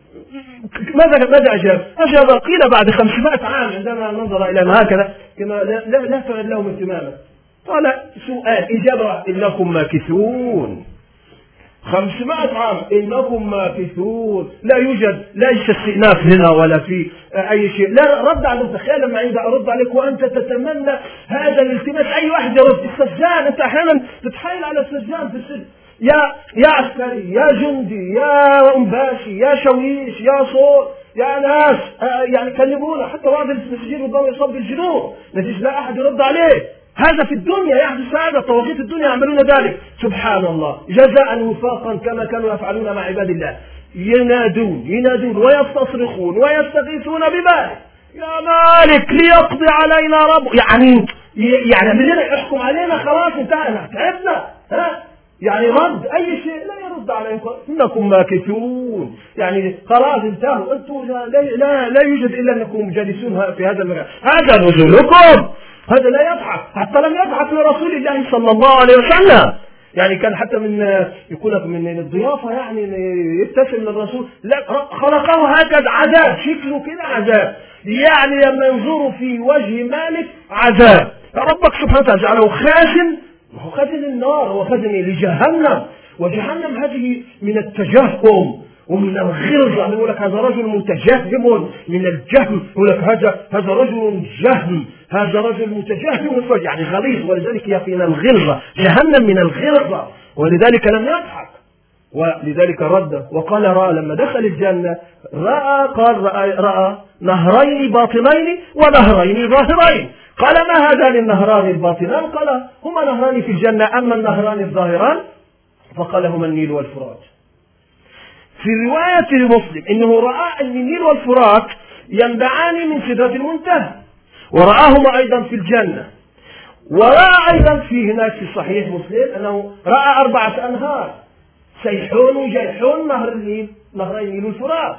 ماذا ماذا أجاب؟ أجاب قيل بعد خمسمائة عام عندما نظر إلى هكذا كما لا لا, لا فعل لهم اهتماما. قال: سؤال إجابة: إنكم ماكثون. خمسمائة عام إنكم ماكثون، لا يوجد لا استئناف هنا ولا في أي شيء. لا رد على تخيل لما عندي أرد عليك وأنت تتمنى هذا الالتماس، أي واحد يرد. السجان أنت أحيانا تتحايل على السجان في السجن: يا يا عسكري، يا جندي، يا أنباشي، يا شويش، يا صور، يا ناس آه يعني كلمونا. حتى بعض المسجين ربما يصاب بالجنون نتيجة لا أحد يرد عليه. هذا في الدنيا يحدث، هذا طواغيت الدنيا يعملون ذلك. سبحان الله، جزاء وفاقا كما كانوا يفعلون مع عباد الله. ينادون ينادون ويستصرخون ويستغيثون بمالك: يا مالك ليقضي علينا رب، يعني يعني من هنا يحكم علينا، خلاص انتهى، تعبنا، ها يعني رد أي شيء لا يرد عليكم، إنكم ماكثون، يعني خلاص انتهوا أنتم، لا, لا, لا يوجد إلا أنكم جالسون في هذا المكان، هذا نزلكم. هذا لا يضحك، حتى لم يضحك لرسول الله صلى الله عليه وسلم. يعني كان حتى من يقول لك من الضيافة يعني يبتسم للرسول، لا خلقه هكذا عذاب، شكله كده عذاب، يعني لما ينظروا في وجه مالك عذاب. ربك سبحانه وتعالى جعله خازن، وهو خازن النار، هو خازن لجهنم. وجهنم هذه من التجهم ومن الغلظة. يقول لك هذا رجل متجهم من الجهم، يقول لك هذا هذا رجل جهم، هذا رجل متجهم يعني غليظ، ولذلك هي من الغلظة، جهنم من الغلظة، ولذلك لم يضحك. ولذلك رد وقال: رأى لما دخل الجنة رأى قال رأى, رأى نهرين باطنين ونهرين ظاهرين. قال: ما هذان النهران الباطنان؟ قال: هما نهران في الجنة، أما النهران الظاهران فقال: هما النيل والفرات. في رواية مسلم إنه رأى أن النيل والفرات ينبعان من سدرة المنتهى، ورآهما أيضا في الجنة. ورأى أيضا في هناك في صحيح مسلم أنه رأى أربعة أنهار، سيحون وجيحون، نهر النيل، نهر النيل والفرات.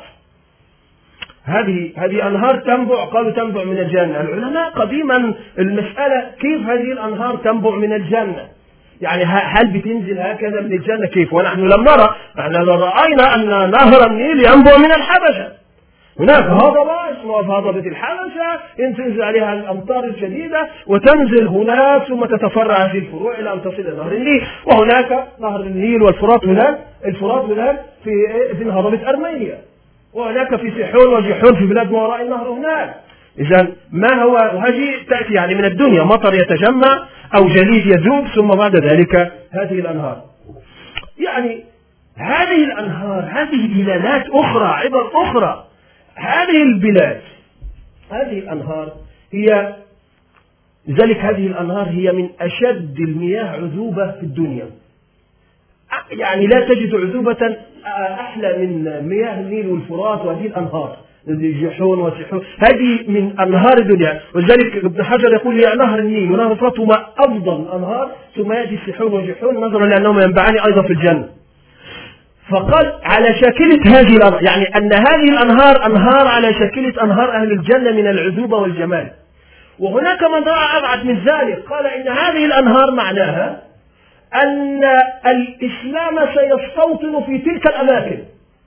هذه هذه أنهار تنبع، قالوا تنبع من الجنة. العلماء قديما المسألة كيف هذه الأنهار تنبع من الجنة؟ يعني هل بتنزل هكذا من الجنة كيف؟ ونحن لم نرى، نحن رأينا أن نهر النيل ينبع من الحبشة، هناك هضبة اسمها هضبة الحبشة تنزل عليها الأمطار الشديدة وتنزل هناك ثم تتفرع هذه الفروع إلى أن تصل إلى نهر النيل، وهناك نهر النيل والفرات هناك، الفرات هناك في في هضبة أرمينيا، وهناك في سيحون وجيحون في بلاد ما وراء النهر هناك. إذا ما هو، وهذه تأتي يعني من الدنيا، مطر يتجمع أو جليد يذوب ثم بعد ذلك هذه الأنهار. يعني هذه الأنهار هذه دلالات أخرى، عبر أخرى. هذه البلاد هذه الأنهار هي، لذلك هذه الأنهار هي من أشد المياه عذوبة في الدنيا، يعني لا تجد عذوبة أحلى من مياه النيل والفرات وهذه الأنهار جيحون وسيحون، هذه من أنهار الدنيا. ولذلك ابن حجر يقول يا نهر النيل ونهر الفرات هما أفضل الأنهار، ثم يأتي سيحون وجيحون نظرا لأنهما ينبعان أيضا في الجنة. فقال على شاكلة هذه الأنهار، يعني أن هذه الأنهار أنهار على شاكلة أنهار أهل الجنة من العذوبة والجمال. وهناك من رأى أبعد من ذلك، قال إن هذه الأنهار معناها أن الإسلام سيستوطن في تلك الأماكن،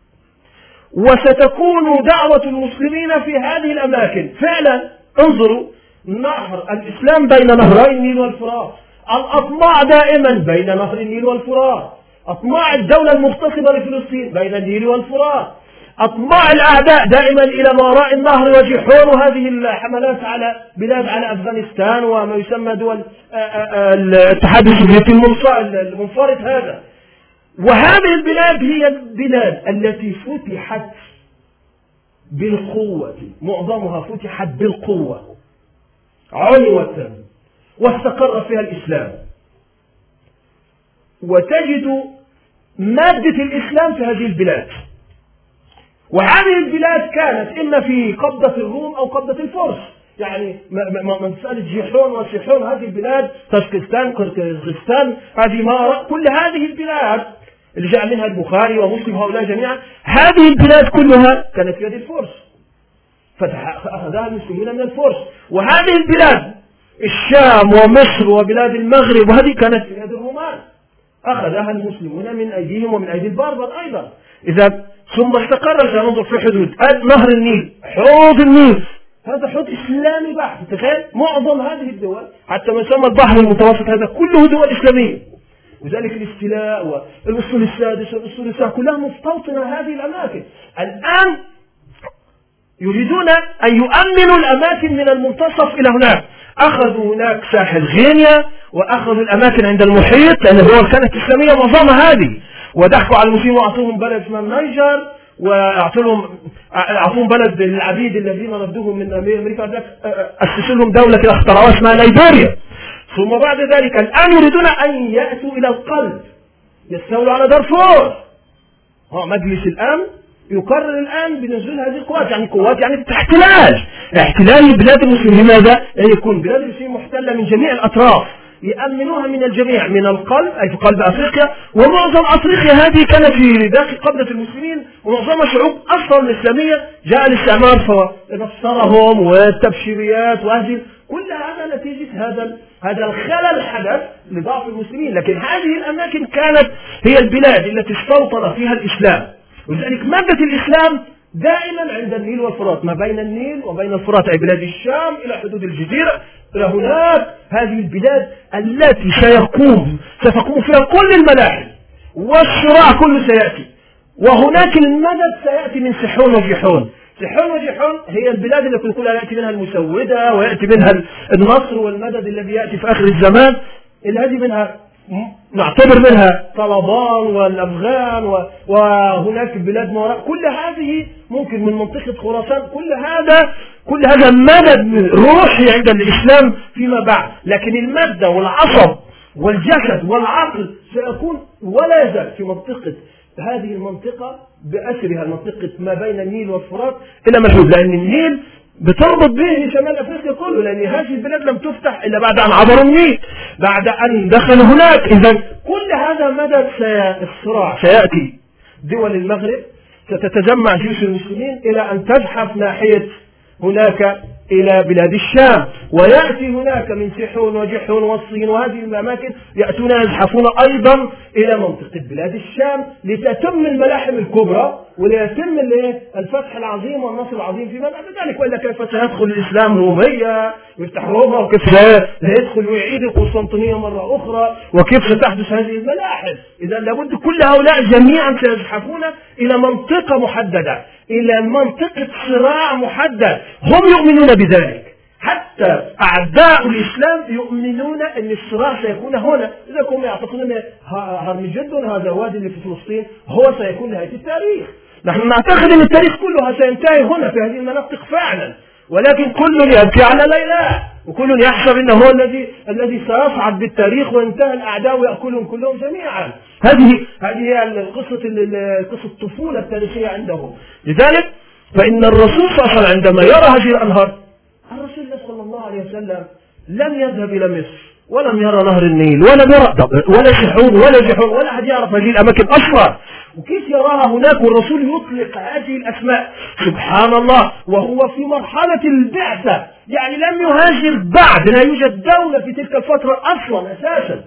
وستكون دعوة المسلمين في هذه الأماكن. فعلا انظروا، نهر الإسلام بين نهري النيل والفرات، الأطماع دائما بين نهر النيل والفرات، أطماع الدولة المغتصبة لفلسطين بين النيل والفرات، أطماع الأعداء دائما إلى ما وراء النهر وجيحون وهذه الحملات على بلاد، على أفغانستان وما يسمى دول الاتحاد السوفيتي المنفرد هذا. وهذه البلاد هي البلاد التي فتحت بالقوة، معظمها فتحت بالقوة عنوة واستقر فيها الإسلام، وتجد مادة الإسلام في هذه البلاد. وهذه البلاد كانت إما في قبضة الروم أو قبضة الفرس، يعني مسألة جيحون وسيحون هذه البلاد، طاجكستان، قرقيزستان، هذه ما كل هذه البلاد اللي جاء منها البخاري ومسلم هؤلاء جميعا، هذه البلاد كلها كانت في يد الفرس، فأخذها المسلمين من الفرس. وهذه البلاد الشام ومصر وبلاد المغرب وهذه كانت في يد الرومان، أخذها المسلمون من أيديهم ومن أيدي البربر أيضا. إذا ثم استقر، ننظر في حدود نهر النيل، حوض النيل، هذا حوض إسلامي بحت. تخيل معظم هذه الدول حتى ما يسمى البحر المتوسط هذا كله دول إسلامية، وذلك الاستيلاء والأسطول السادس والأسطول السابع كلها مستوطنة هذه الأماكن. الآن يريدون أن يؤمنوا الأماكن من المنتصف إلى هناك، أخذوا هناك ساحل غينيا وأخذوا الأماكن عند المحيط، لأن الدول كانت إسلامية معظمها هذه، وضحكوا على المسلمين وأعطوهم بلد اسمه النيجر، وأعطوهم أعطوهم بلد للعبيد الذين ردوهم من أمريكا، أسسوا لهم دولة كده اخترعوها اسمها ليبيريا. ثم بعد ذلك الآن يريدون أن يأتوا إلى القلب، يستولوا على دارفور. ها مجلس الأمن يقرر الآن بنزول هذه القوات، يعني قوات يعني احتلال، احتلال بلاد المسلمين. لماذا؟ يعني يكون بلاد المسلمين محتلة من جميع الأطراف، يأمنوها من الجميع، من القلب أي في قلب أفريقيا، ومعظم أفريقيا هذه كانت في داخل قبضة المسلمين، ومعظمها شعوب أصلا إسلامية، جاء الاستعمار فنصرهم والتبشيريات وهذه كل هذا نتيجة هذا هذا الخلل حدث لضعف المسلمين. لكن هذه الأماكن كانت هي البلاد التي استوطن فيها الإسلام، ولذلك مادة الإسلام دائما عند النيل والفرات، ما بين النيل وبين الفرات أي بلاد الشام إلى حدود الجزيرة إلى هناك، هذه البلاد التي سيقوم ستقوم فيها كل الملاحم والصراع كله سيأتي. وهناك المدد سيأتي من سيحون وجيحون. سيحون وجيحون هي البلاد التي نقول يأتي منها المسودة ويأتي منها النصر والمدد الذي يأتي في آخر الزمان، اللي هذه منها نعتبر منها طلبان والأفغان وهناك بلاد ما وراء، كل هذه ممكن من منطقة خراسان، كل هذا كل هذا مدد روحي عند الإسلام فيما بعد. لكن المادة والعصب والجسد والعقل سيكون ولا يزال في منطقة هذه المنطقة بأسرها، منطقة ما بين النيل والفرات إلى مشهود، لأن النيل بتربط به شمال أفريقيا كله، لأن هذه البلاد لم تفتح إلا بعد أن عبروا النيل، بعد أن دخلوا هناك. إذا كل هذا مدى الصراع سيأتي. دول المغرب ستتجمع جيوش المسلمين إلى أن تزحف ناحية هناك إلى بلاد الشام، ويأتي هناك من سحون وجحون والصين وهذه الأماكن يأتون يزحفون أيضا إلى منطقة بلاد الشام لتتم الملاحم الكبرى وليتم الفتح العظيم والنصر العظيم فيما بعد ذلك. وإلا كيف سيدخل الإسلام رومية ويفتح روما، وكيف سيدخل ويعيد القسطنطينية مرة أخرى، وكيف ستحدث هذه الملاحم؟ إذا لابد كل هؤلاء جميعا سيزحفون إلى منطقة محددة، إلى منطقة صراع محدد. هم يؤمنون بذلك، حتى أعداء الإسلام يؤمنون أن الصراع سيكون هنا. إذا كانوا يعتقدون هرمجدون هذا الوادي اللي في فلسطين هو سيكون نهاية التاريخ، نحن نعتقد أن التاريخ كله سينتهي هنا في هذه المناطق فعلا، ولكن كل يبكي على ليلى، وكل يحسب أنه هو الذي الذي سيصعد بالتاريخ وانتهى الأعداء ويأكلهم كلهم جميعا. هذه هذه هي قصة قصة الطفولة التاريخية عندهم. لذلك فإن الرسول صلى الله عليه وسلم عندما يرى هذه الأنهار، الرسول صلى الله عليه وسلم لم يذهب إلى مصر ولم يرى نهر النيل ولم يرى ولا شحون ولا جحون ولا أحد يعرف هذه الأماكن أصلا، وكيف يراها هناك والرسول يطلق هذه الأسماء؟ سبحان الله، وهو في مرحلة البعثة، يعني لم يهاجر بعد، لا يوجد دولة في تلك الفترة أصلا أساسا.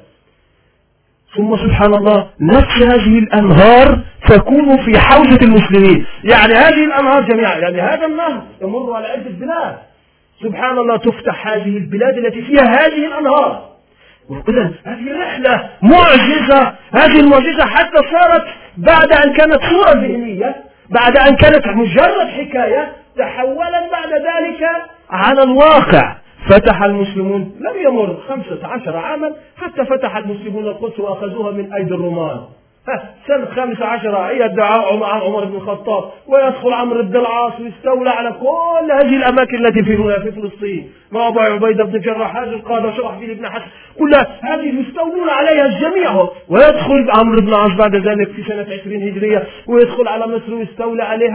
ثم سبحان الله نفس هذه الأنهار تكون في حوزة المسلمين، يعني هذه الأنهار جميعا، يعني هذا النهر يمر على عدة بلاد، سبحان الله تفتح هذه البلاد التي فيها هذه الأنهار. إذن هذه رحلة معجزة، هذه المعجزة حتى صارت بعد أن كانت صورة ذهنية، بعد أن كانت مجرد حكاية، تحولت بعد ذلك على الواقع. فتح المسلمون، لم يمر خمسة عشر عاما حتى فتح المسلمون القدس وأخذوها من أيدي الرومان. سنة خامسة عشر يدعى عمر بن الخطاب ويدخل عمرو بن العاص ويستولى على كل هذه الأماكن التي في في فلسطين، مع أبو عبيدة بن الجراح، هذه القادة، شرحبيل بن حسن، كل هذه يستولون عليها الجميع. ويدخل عمرو بن العاص بعد ذلك في سنة عشرين هجرية ويدخل على مصر ويستولى عليها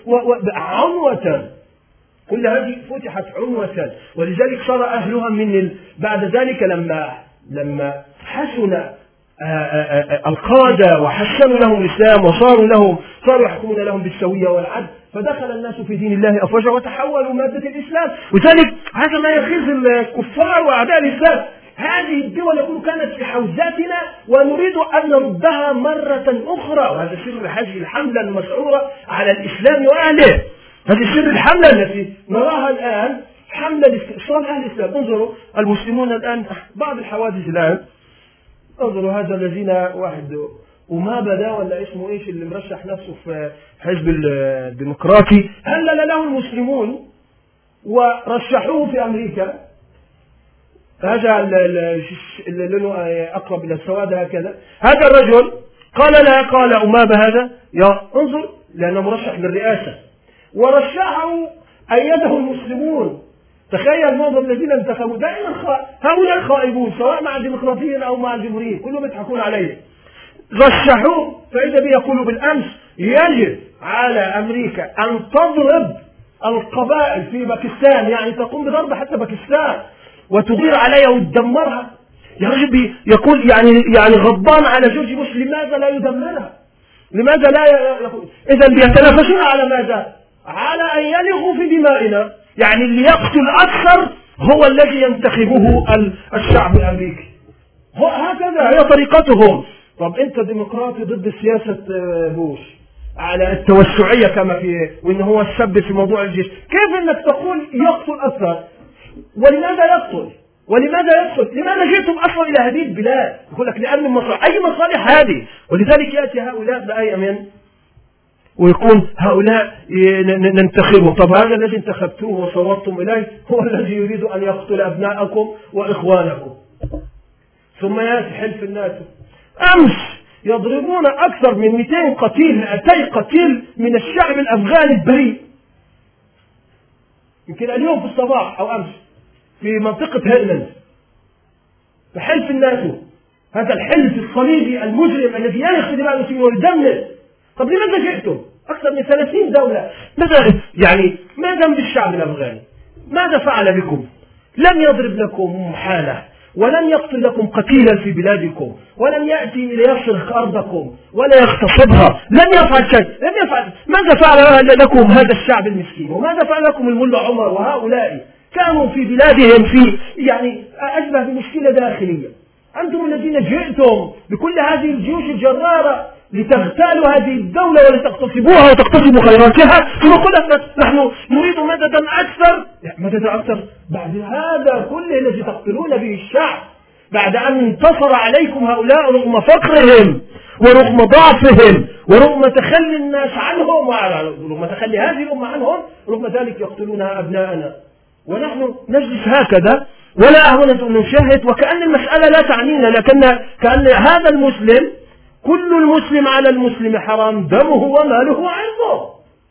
عنوة. كل هذه فتحت عنوة، ولذلك صار أهلها من ال... بعد ذلك لما لما حسن القادة وحسنوا لهم الإسلام وصاروا لهم صاروا يحكمون لهم بالسوية والعدل، فدخل الناس في دين الله أفواجا وتحولوا مادة الإسلام. وذلك هذا ما يخيز الكفار وأعداء الإسلام. هذه الدول يقول كانت في حوزاتنا ونريد أن نردها مرة أخرى، وهذا سر هذه الحملة المسعورة على الإسلام وأهله. هذه سر الحملة التي نراها الآن، حملة لاستئصال أهل الإسلام. انظروا المسلمون الآن، بعض الحوادث الآن، انظروا هذا الذين واحد أمابة ده ولا اسمه ايش اللي مرشح نفسه في حزب الديمقراطي، هلل له المسلمون ورشحوه في أمريكا. هذا اللي لونه أقرب إلى السواد هكذا، هذا الرجل قال لا، قال أمابة هذا يا انظر لأنه مرشح للرئاسة، ورشحه أيده المسلمون. تخيل معظم الذين انتخبوا دائما خ... هؤلاء خائبون سواء مع الديمقراطيين أو مع الجمهوريين، كلهم يضحكون عليه. رشحوه، فإذا به يقول بالأمس يجب على أمريكا أن تضرب القبائل في باكستان، يعني تقوم بضرب حتى باكستان وتغير عليها وتدمرها. يا رجل يقول يعني يعني غضبان على جورج بوش، لماذا لا يدمرها؟ لماذا لا يقول؟ إذا بيتنافسون على ماذا؟ على أن يلغوا في دمائنا، يعني اللي يقتل أكثر هو الذي ينتخبه الشعب الأمريكي. هكذا هي طريقتهم. طب أنت ديمقراطي ضد سياسة بوش على التوسعية كما في، وإن هو السبب في موضوع الجيش، كيف أنك تقول يقتل أكثر؟ ولماذا يقتل؟ ولماذا يقتل؟ لماذا جئتم أصلا إلى هذه البلاد؟ يقول لك لأن المصالح، أي مصالح هذه؟ ولذلك يأتي هؤلاء بأي أمين ويكون هؤلاء ننتخبه. طب هذا الذي انتخبتوه وصوتتم إليه هو الذي يريد أن يقتل أبناءكم وإخوانكم. ثم يأتي حلف الناتو، أمس يضربون أكثر من مئتين قتيل، مئتين قتيل من الشعب الأفغاني البريء. يمكن اليوم في الصباح أو أمس في منطقة هيلمند في حلف الناتو، هذا الحلف الصليبي المجرم الذي ينخ دماء المسلمين ويدمر. طب لماذا جئتم؟ أكثر من ثلاثين دولة، ماذا يعني ما ذنب الشعب الأفغاني؟ ماذا فعل بكم؟ لم يضرب لكم حالة ولن يقتل لكم قتيلا في بلادكم، ولن يأتي ليسرق أرضكم ولا يغتصبها، لن يفعل شيء، لن يفعل. ماذا فعل لكم هذا الشعب المسكين؟ وماذا فعل لكم الملا عمر وهؤلاء؟ كانوا في بلادهم في يعني أشبه بمشكلة داخلية. أنتم الذين جئتم بكل هذه الجيوش الجرارة لتغتالوا هذه الدولة ولتغتصبوها وتغتصبوا خيراتها، ثم قلت نحن نريد مددا أكثر. مددا أكثر بعد هذا كله الذي تقتلون به الشعب، بعد أن انتصر عليكم هؤلاء رغم فقرهم ورغم ضعفهم ورغم تخلي الناس عنهم ورغم تخلي هذه الأمة عنهم، رغم ذلك يقتلون أبناءنا ونحن نجلس هكذا ولا أهونة أن نشاهد وكأن المسألة لا تعنينا، لكن كأن هذا المسلم كل المسلم على المسلم حرام دمه وماله وعرضه.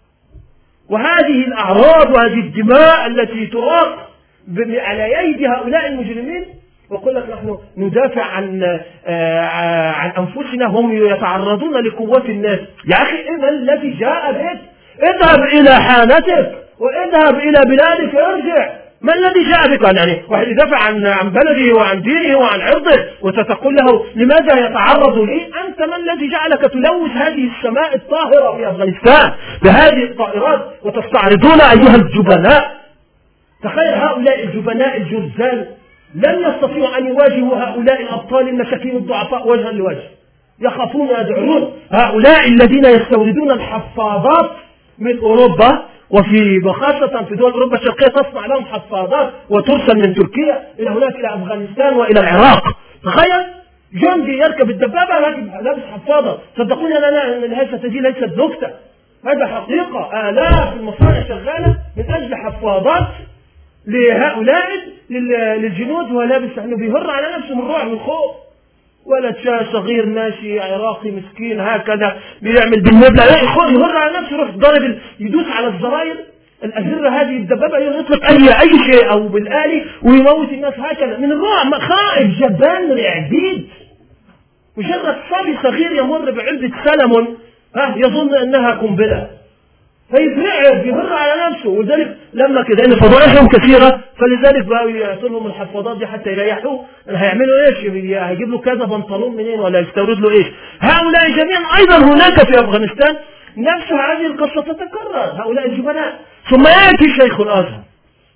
وهذه الأعراض وهذه الدماء التي تراق على أيدي هؤلاء المجرمين، وقل لك نحن ندافع عن عن أنفسنا، هم يتعرضون لقوات الناس. يا أخي إذا الذي جاء بك اذهب إلى حانتك واذهب إلى بلادك ارجع. ما الذي جاء بك؟ يعني واحد يدافع عن عن بلده وعن دينه وعن عرضه وتتقول له لماذا يتعرض لي؟ أنت من الذي جعلك تلوث هذه السماء الطاهرة في أفغانستان بهذه الطائرات وتستعرضون أيها الجبناء؟ تخيل هؤلاء الجبناء الجرذان لن يستطيعوا أن يواجهوا هؤلاء الأبطال المساكين الضعفاء وجها لوجه، يخافون يدعون. هؤلاء الذين يستوردون الحفاضات من أوروبا وفي خاصة في دول أوروبا الشرقية تصنع لهم حفاضات وترسل من تركيا إلى هناك إلى أفغانستان وإلى العراق. تخيل جندي يركب الدبابة لابس حفاضة. صدقوني أنا الهيئة دي ليست نكتة، هذا حقيقة. آلاف المصانع شغالة من أجل حفاضات لهؤلاء للجنود، وهو لابس يعني بيهر على نفسه من الرعب والخوف. ولد شاب صغير ماشي عراقي مسكين هكذا بيعمل بالنبلة يهر على نفسه، يروح ضارب يدوس على الزراير الأزرة هذه الدبابة يطلق أي أي شيء أو بالآلي ويموت الناس هكذا من الرعب. خائف جبان رعديد، مجرد صبي صغير يمر بعلبة سلمون ها يظن أنها قنبلة فيترعب يهر على نفسه. وذلك لما كده ان فضائحهم كثيره فلذلك بقوا يعطوا لهم الحفاضات دي حتى يريحوه. هيعملوا ايش؟ هيجيب له كذا بنطلون منين ولا يستورد له ايش؟ هؤلاء جميعا ايضا هناك في افغانستان نفس هذه القصه تتكرر، هؤلاء الجبناء. ثم ياتي شيخ الازهر،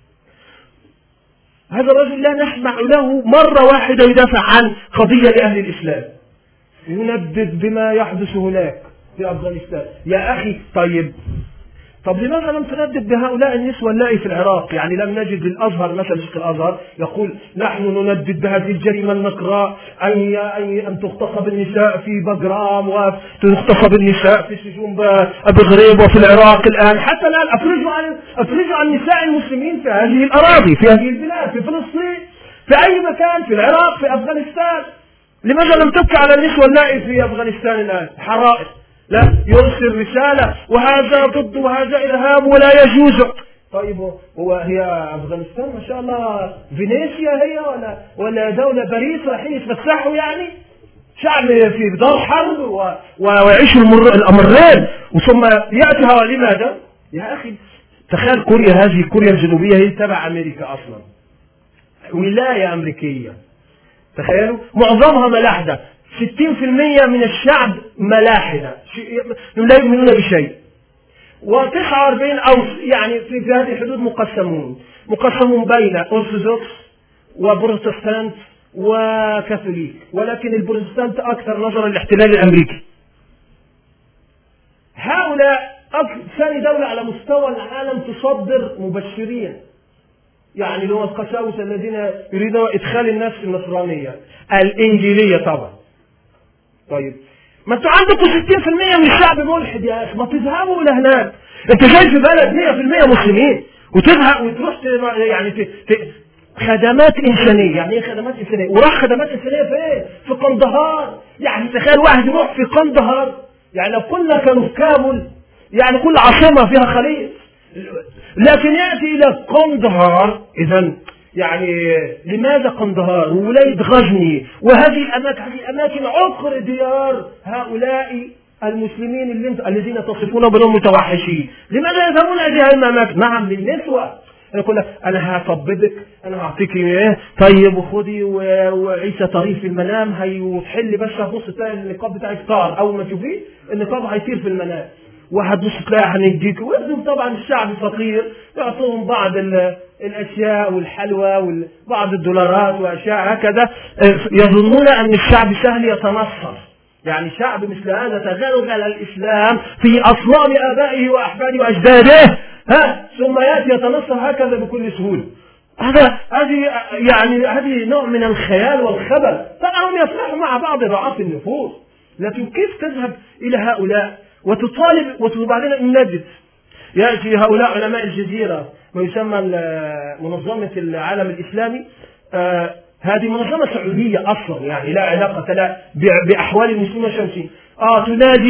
هذا الرجل لا نسمع له مره واحده يدافع عن قضيه لاهل الاسلام، يندد بما يحدث هناك في افغانستان. يا اخي طيب طب لماذا لم تندد بهؤلاء النسوة اللائي في العراق؟ يعني لم نجد الأزهر مثلا شيخ الأزهر يقول نحن نندد بهذه الجريمة النقراء أن أن تغتصب النساء في بغرام وتغتصب النساء في سجون أبي غريب وفي العراق الآن. حتى الآن أفرجوا عن أفرجوا عن نساء المسلمين في هذه الأراضي في هذه البلاد في فلسطين في أي مكان في العراق في أفغانستان. لماذا لم تبكي على النسوة اللائي في أفغانستان الآن؟ حرائق لا يرسل رسالة وهذا ضد وهذا إرهاب ولا يجوز. طيب وهي أفغانستان ما شاء الله فينيسيا هي ولا ولا دولة باريس رايحين يتفسحوا؟ يعني شعب في دار حرب ويعيشوا الأمرين وثم يأتي. لماذا؟ يا أخي تخيل كوريا، هذه كوريا الجنوبية هي تبع أمريكا أصلا، ولاية أمريكية. تخيلوا معظمها ملاحدة، ستين في المية من الشعب ملاحدة لا يؤمنون بشيء، وتسعة وأربعين أو يعني في هذه الحدود مقسمون مقسمون بين أرثوذكس وبروتستانت وكاثوليك، ولكن البروتستانت أكثر نظرا للاحتلال الأمريكي. هؤلاء ثاني دولة على مستوى العالم تصدر مبشرين، يعني اللي هو القساوسة الذين يريدون إدخال الناس في النصرانية الإنجيلية طبعا. طيب ما انتوا عندكم ستين في المية من الشعب ملحد يا اخي، ما تذهبوا الى هناك. انت جاي في بلد مية في المية مسلمين وتذهب وتروح يعني ت... ت... خدمات انسانيه. يعني ايه خدمات انسانيه؟ وراح خدمات انسانيه فين؟ في قندهار. يعني تخيل واحد يروح في قندهار، يعني لو كنا كانوا في كابل يعني كل عاصمه فيها خليج، لكن ياتي الى قندهار. اذا يعني لماذا قندهار وولاية غزني وهذه الأماكن هذه الأماكن عقر ديار هؤلاء المسلمين اللي الذين تصفون بهم متوحشين؟ لماذا يذهبون إلى هذه الأماكن؟ نعم للنسوة. يقول لك أنا هطببك، أنا هعطيك إيه طيب وخدي وعيسى طريف في المنام هيحل، بس هتبص تلاقي النقاب بتاعك طار، أول ما تشوفيه النقاب هيطير في المنام، وهتبص تلاقي هنديك. ويخدم طبعا الشعب فقير، يعطوهم بعض الأشياء والحلوى وبعض الدولارات وأشياء هكذا، يظنون أن الشعب سهل يتنصر. يعني شعب مثل هذا تغلب على الإسلام في أصلاب آبائه وأحفاده وأجداده، ها ثم يأتي يتنصر هكذا بكل سهولة. هذا هذه يعني هذه نوع من الخيال والخبل. طبعا هم يفرحوا مع بعض ضعاف النفوس، لكن كيف تذهب إلى هؤلاء وتطالب وبعدين نجد يأتي هؤلاء علماء الجزيرة ويسمى منظمة العالم الإسلامي، آه هذه منظمة سعودية أصلا، يعني لا علاقة لها بأحوال المسلمين الشمسيين. آه تنادي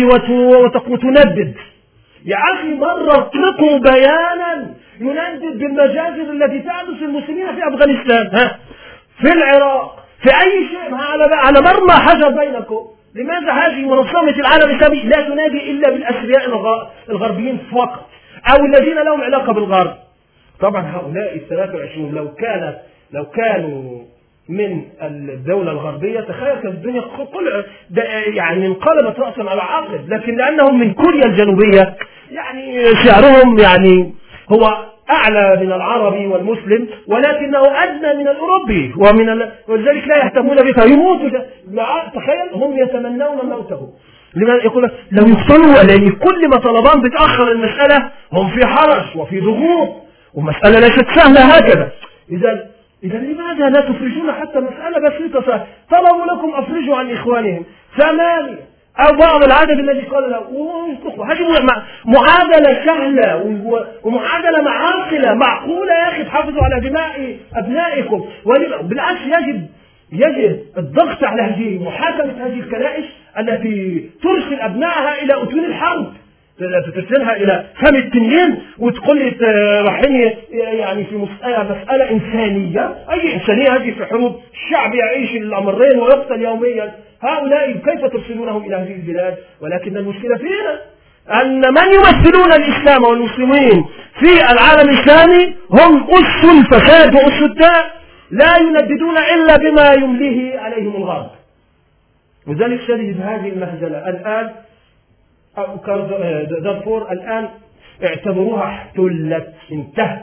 وتندد. يا أخي مرة اطلقوا بيانا يندد بالمجازر التي تحدث المسلمين في أفغانستان، ها في العراق، في أي شيء، على على مرمى حجر بينكم. لماذا هذه منظمة العالم الإسلامي لا تنادي إلا بالأثرياء الغربيين فقط أو الذين لهم علاقة بالغرب؟ طبعا هؤلاء الثلاثة وعشرين لو كانت لو كانوا من الدولة الغربية تخيل كانت الدنيا كل يعني انقلبت رأسا على عقب، لكن لأنهم من كوريا الجنوبية يعني سعرهم يعني هو أعلى من العربي والمسلم، ولكنه أدنى من الأوروبي ومن ال... ولذلك لا يهتمون بك يموتوا. تخيل هم يتمنون موته. لماذا؟ يقول لك لو يقتلوا، لأن كل ما طلبان بتأخر المسألة هم في حرج وفي ضغوط ومسألة ليست سهلة هكذا. إذا إذا لماذا لا تفرجون حتى مسألة بسيطة؟ طلبوا لكم أفرجوا عن إخوانهم ثمانية أو بعض العدد الذي قال له. هذه معادلة سهلة ومعادلة معاقلة معقولة يا أخي، تحافظوا على دماء أبنائكم. بالعكس يجب يجب الضغط على هذه محاكمة هذه الكنائس التي ترسل أبنائها إلى أتون الحرب، ترسلها إلى فم التنين وتقول لي رايحين يعني في مسألة مسألة إنسانية. أي إنسانية هذه في حروب؟ الشعب يعيش الأمرين ويقتل يوميا. هؤلاء كيف ترسلونهم إلى هذه البلاد؟ ولكن المشكلة فينا أن من يمثلون الإسلام والمسلمين في العالم الإسلامي هم أس الفساد وأس الداء، لا ينددون إلا بما يمليه عليهم الغرب. وذلك تجد هذه المهزلة الآن دارفور الآن اعتبروها احتلت، انتهت،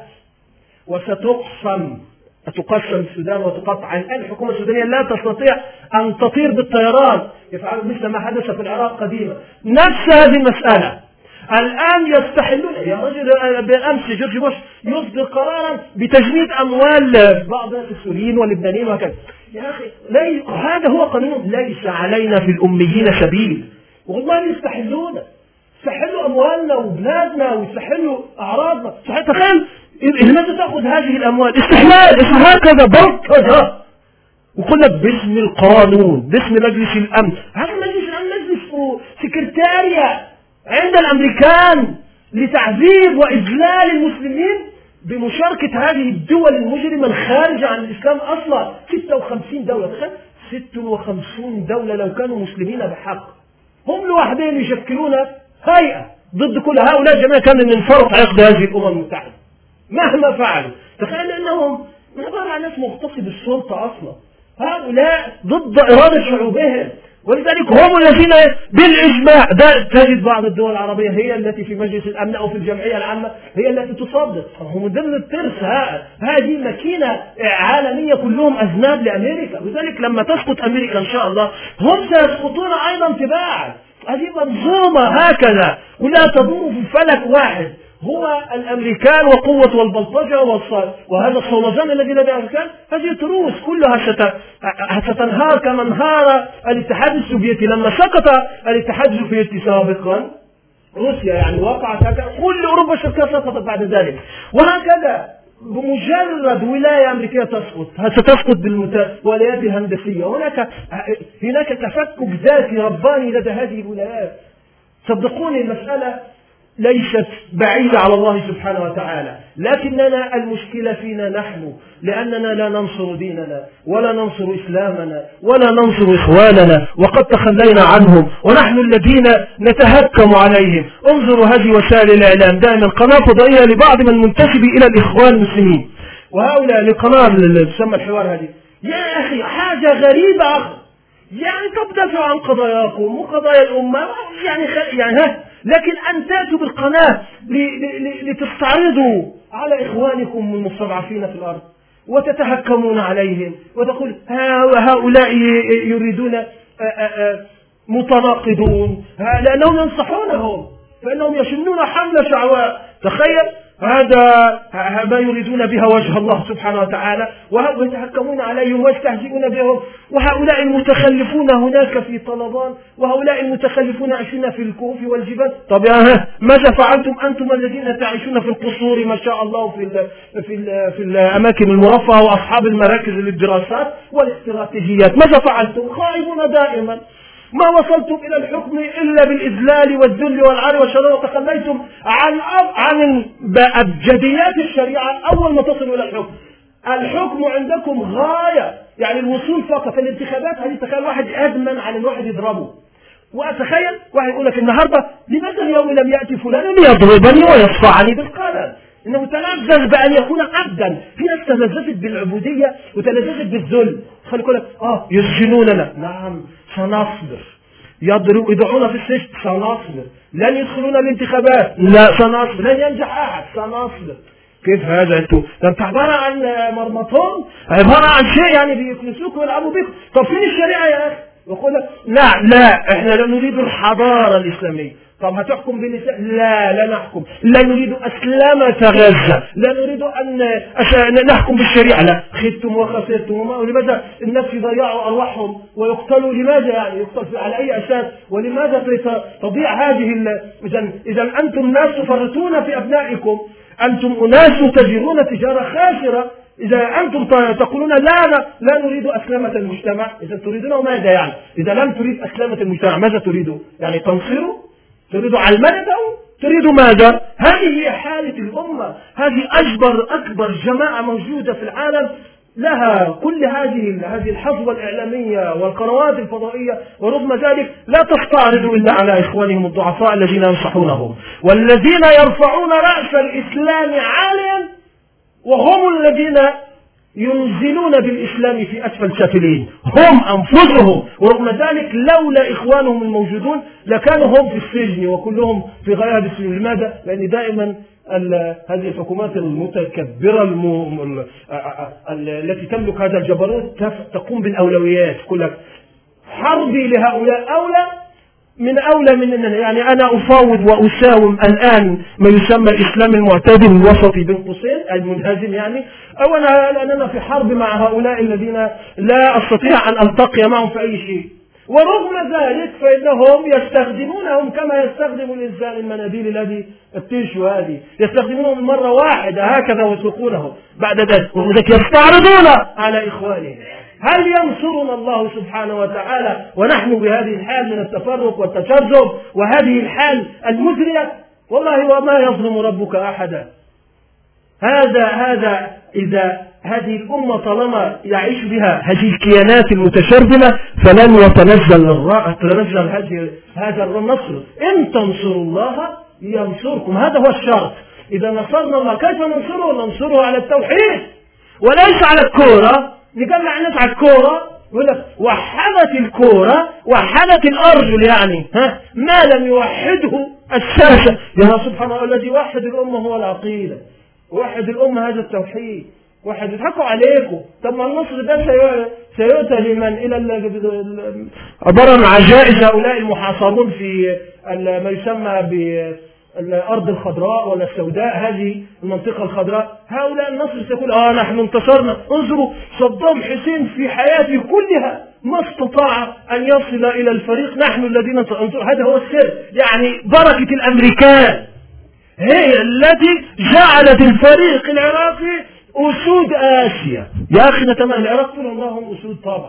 وستقسم تقسم السودان وتقطع. الآن الحكومة السودانية لا تستطيع أن تطير بالطيران يفعل مثل ما حدث في العراق قديما. نفس هذه المسألة الآن يستحلون. يا رجل بالأمس جورج بوش يصدر قرارا بتجميد أموال بعض السوريين واللبنانيين وهكذا. يا أخي لي... هذا هو قانون. ليس علينا في الأميين سبيل، والله يستحلون، يستحلوا أموالنا وبلادنا ويستحلوا أعراضنا. تخيل لماذا تأخذ هذه الأموال؟ استحلال هكذا بلطجة، وقل لك باسم القانون باسم مجلس الأمن. هذا مجلس الأمن مجلس سكرتاريا عند الأمريكان لتعذيب وإذلال المسلمين بمشاركة هذه الدول المجرمة الخارجة عن الإسلام أصلا. ستة وخمسين دولة، تخيل ستة وخمسين دولة لو كانوا مسلمين بحق هم لوحدهم يشكلون هيئة ضد كل هؤلاء جميعا. كان من فرط عقد هذه الأمم المتحدة مهما فعلوا. تخيل أنهم عبارة عن ناس مغتصب السلطة أصلا. هؤلاء ضد إرادة شعوبهم، ولذلك هم الذين بالإجماع تجد بعض الدول العربية هي التي في مجلس الأمن أو في الجمعية العامة هي التي تصدق. هم ضمن الترس. هذه ماكينة عالمية كلهم أذناب لأمريكا. لذلك لما تسقط أمريكا إن شاء الله هم سيسقطون أيضا تباعا. هذه منظومة هكذا كلها تدور في فلك واحد، هو الأمريكان وقوة والبلطجة وهذا الصولجان الذي لدى الأمريكان. هذه تروس كلها ستنهار كما انهار الاتحاد السوفيتي. لما سقط الاتحاد السوفيتي سابقا روسيا يعني وقعت هكذا، كل أوروبا الشرقية سقطت بعد ذلك، وهكذا بمجرد ولاية أمريكية تسقط ستسقط بالولايات الهندسية. هناك هناك تفكك ذاتي رباني لدى هذه الولايات. صدقوني المسألة ليست بعيدة على الله سبحانه وتعالى، لكننا المشكلة فينا نحن، لأننا لا ننصر ديننا ولا ننصر إسلامنا ولا ننصر إخواننا، وقد تخلينا عنهم ونحن الذين نتهكم عليهم. انظروا هذه وسائل الإعلام دائما قناة فضائية لبعض من منتسب إلى الإخوان المسلمين، وهؤلاء لقناة اللي تسمى الحوار هذه، يا أخي حاجة غريبة أخي. يعني تدافعوا عن قضاياكم وقضايا الأمة يعني خ... يعني ها، لكن أن تأتوا بالقناة ل... ل... لتستعرضوا على إخوانكم المستضعفين في الأرض وتتهكمون عليهم وتقول هؤلاء يريدون متناقضون لأنهم ينصحونهم فإنهم يشنون حملة شعواء. تخيل هذا ما يريدون بها وجه الله سبحانه وتعالى، وهؤلاء يتحكمون عليهم ويستهزئون بهم، وهؤلاء المتخلفون هناك في طلبان، وهؤلاء المتخلفون يعيشون في الكهوف والجبال. طب يا ماذا فعلتم أنتم الذين تعيشون في القصور ما شاء الله في ال في ال في الأماكن المرفهة وأصحاب المراكز للدراسات والاستراتيجيات؟ ماذا فعلتم؟ خائبون دائما، ما وصلتم إلى الحكم إلا بالإذلال والذل والعار والشر، وتخليتم عن عن أبجديات الشريعة أول ما تصلوا إلى الحكم. الحكم عندكم غاية، يعني الوصول فقط. الانتخابات هذه تخيل واحد أدمن على الواحد يضربه، وأتخيل واحد يقول لك النهاردة لماذا اليوم لم يأتي فلان ليضربني ويصفعني بالقلم؟ إنه تلذذ بأن يكون عبدا. في ناس تلذذت بالعبودية وتلذذت بالذل. خلي يقول لك آه يسجنوننا، نعم سنصبر، يضرب يدعونا في السجن سنصبر، لن يدخلون الانتخابات لا سنصبر، لن ينجح أحد سنصبر. كيف هذا؟ انتوا ده انت عبارة عن مرمطون، عبارة عن شيء يعني بيكنسوك ويلعبوا بيكم. طب فين الشريعة يا أخي؟ يقول لك لا لا احنا لا نريد الحضارة الإسلامية. طب هتحكم بالنساء؟ لا لا نحكم، لا نريد أسلمة غزة، لا نريد أن نحكم بالشريعة. لا خذتم وخسرتم. ولماذا الناس يضيعوا أرواحهم ويقتلوا؟ لماذا يعني يقتل على أي أساس؟ ولماذا تضيع هذه؟ إذا إذا أنتم ناس تفرطون في أبنائكم، أنتم أناس تجرون تجارة خاسرة. إذا أنتم تقولون لا لا, لا نريد أسلمة المجتمع، إذا تريدونه ماذا يعني؟ إذا لم تريد أسلمة المجتمع ماذا تريدوا؟ يعني تنصروا؟ تريدوا علمنته؟ تريدوا ماذا؟ هذه هي حالة الأمة. هذه أكبر أكبر جماعة موجودة في العالم، لها كل هذه هذه الحظوة الإعلامية والقنوات الفضائية، ورغم ذلك لا تستعرض إلا على إخوانهم الضعفاء الذين ينصحونهم، والذين يرفعون رأس الإسلام عاليا وهم الذين ينزلون بالإسلام في أسفل سافلين، هم أنفسهم. ورغم ذلك لولا إخوانهم الموجودون لكانوا هم في السجن وكلهم في غياب السجن. لماذا؟ لأن دائما هذه الحكومات المتكبرة الم... التي تملك هذا الجبروت تقوم بالأولويات. تقول لك حربي لهؤلاء أولى من أولى من أننا، يعني أنا أفاوض وأساوم الآن ما يسمى الإسلام المعتدل الوسطي بين قوسين المنهزم، يعني أو أنا لأننا في حرب مع هؤلاء الذين لا أستطيع أن ألتقي معهم في أي شيء. ورغم ذلك فإنهم يستخدمونهم كما يستخدم الإنسان المناديل الذي التيشو هذه، يستخدمونهم مرة واحدة هكذا ويطلقونهم بعد ذلك، وذلك يستعرضون على إخوانهم. هل ينصرنا الله سبحانه وتعالى ونحن بهذه الحال من التفرق والتشرذم وهذه الحال المزرية؟ والله وما يظلم ربك أحدا. هذا هذا إذا هذه الأمة طالما يعيش بها هذه الكيانات المتشرذمة فلن يتنزل تنزل هذه هذا النصر. إن تنصروا الله ينصركم، هذا هو الشرط. إذا نصرنا الله كيف ننصره؟ ننصره على التوحيد وليس على الكورة. نجمع الناس على الكورة يقول لك وحدت الكورة وحدت الأرجل، يعني ها ما لم يوحده الساسة. يا سبحان الله الذي وحد الأمة هو العقيدة، وحد الأمة هذا التوحيد. واحد يضحكوا عليكم. طب ما النصر ده سيؤتى لمن؟ إلى عبارة عن عجائز هؤلاء المحاصرون في ما يسمى بالأرض الخضراء ولا السوداء، هذه المنطقة الخضراء. هؤلاء النصر سيقول آه نحن انتصرنا. انظروا صدام حسين في حياته كلها ما استطاع أن يصل إلى الفريق نحن الذين انتصر. هذا هو السر، يعني بركة الأمريكان هي التي جعلت الفريق العراقي أسود آسيا. يا أخي نتمنى العراق طول عمرهم أسود طبعا،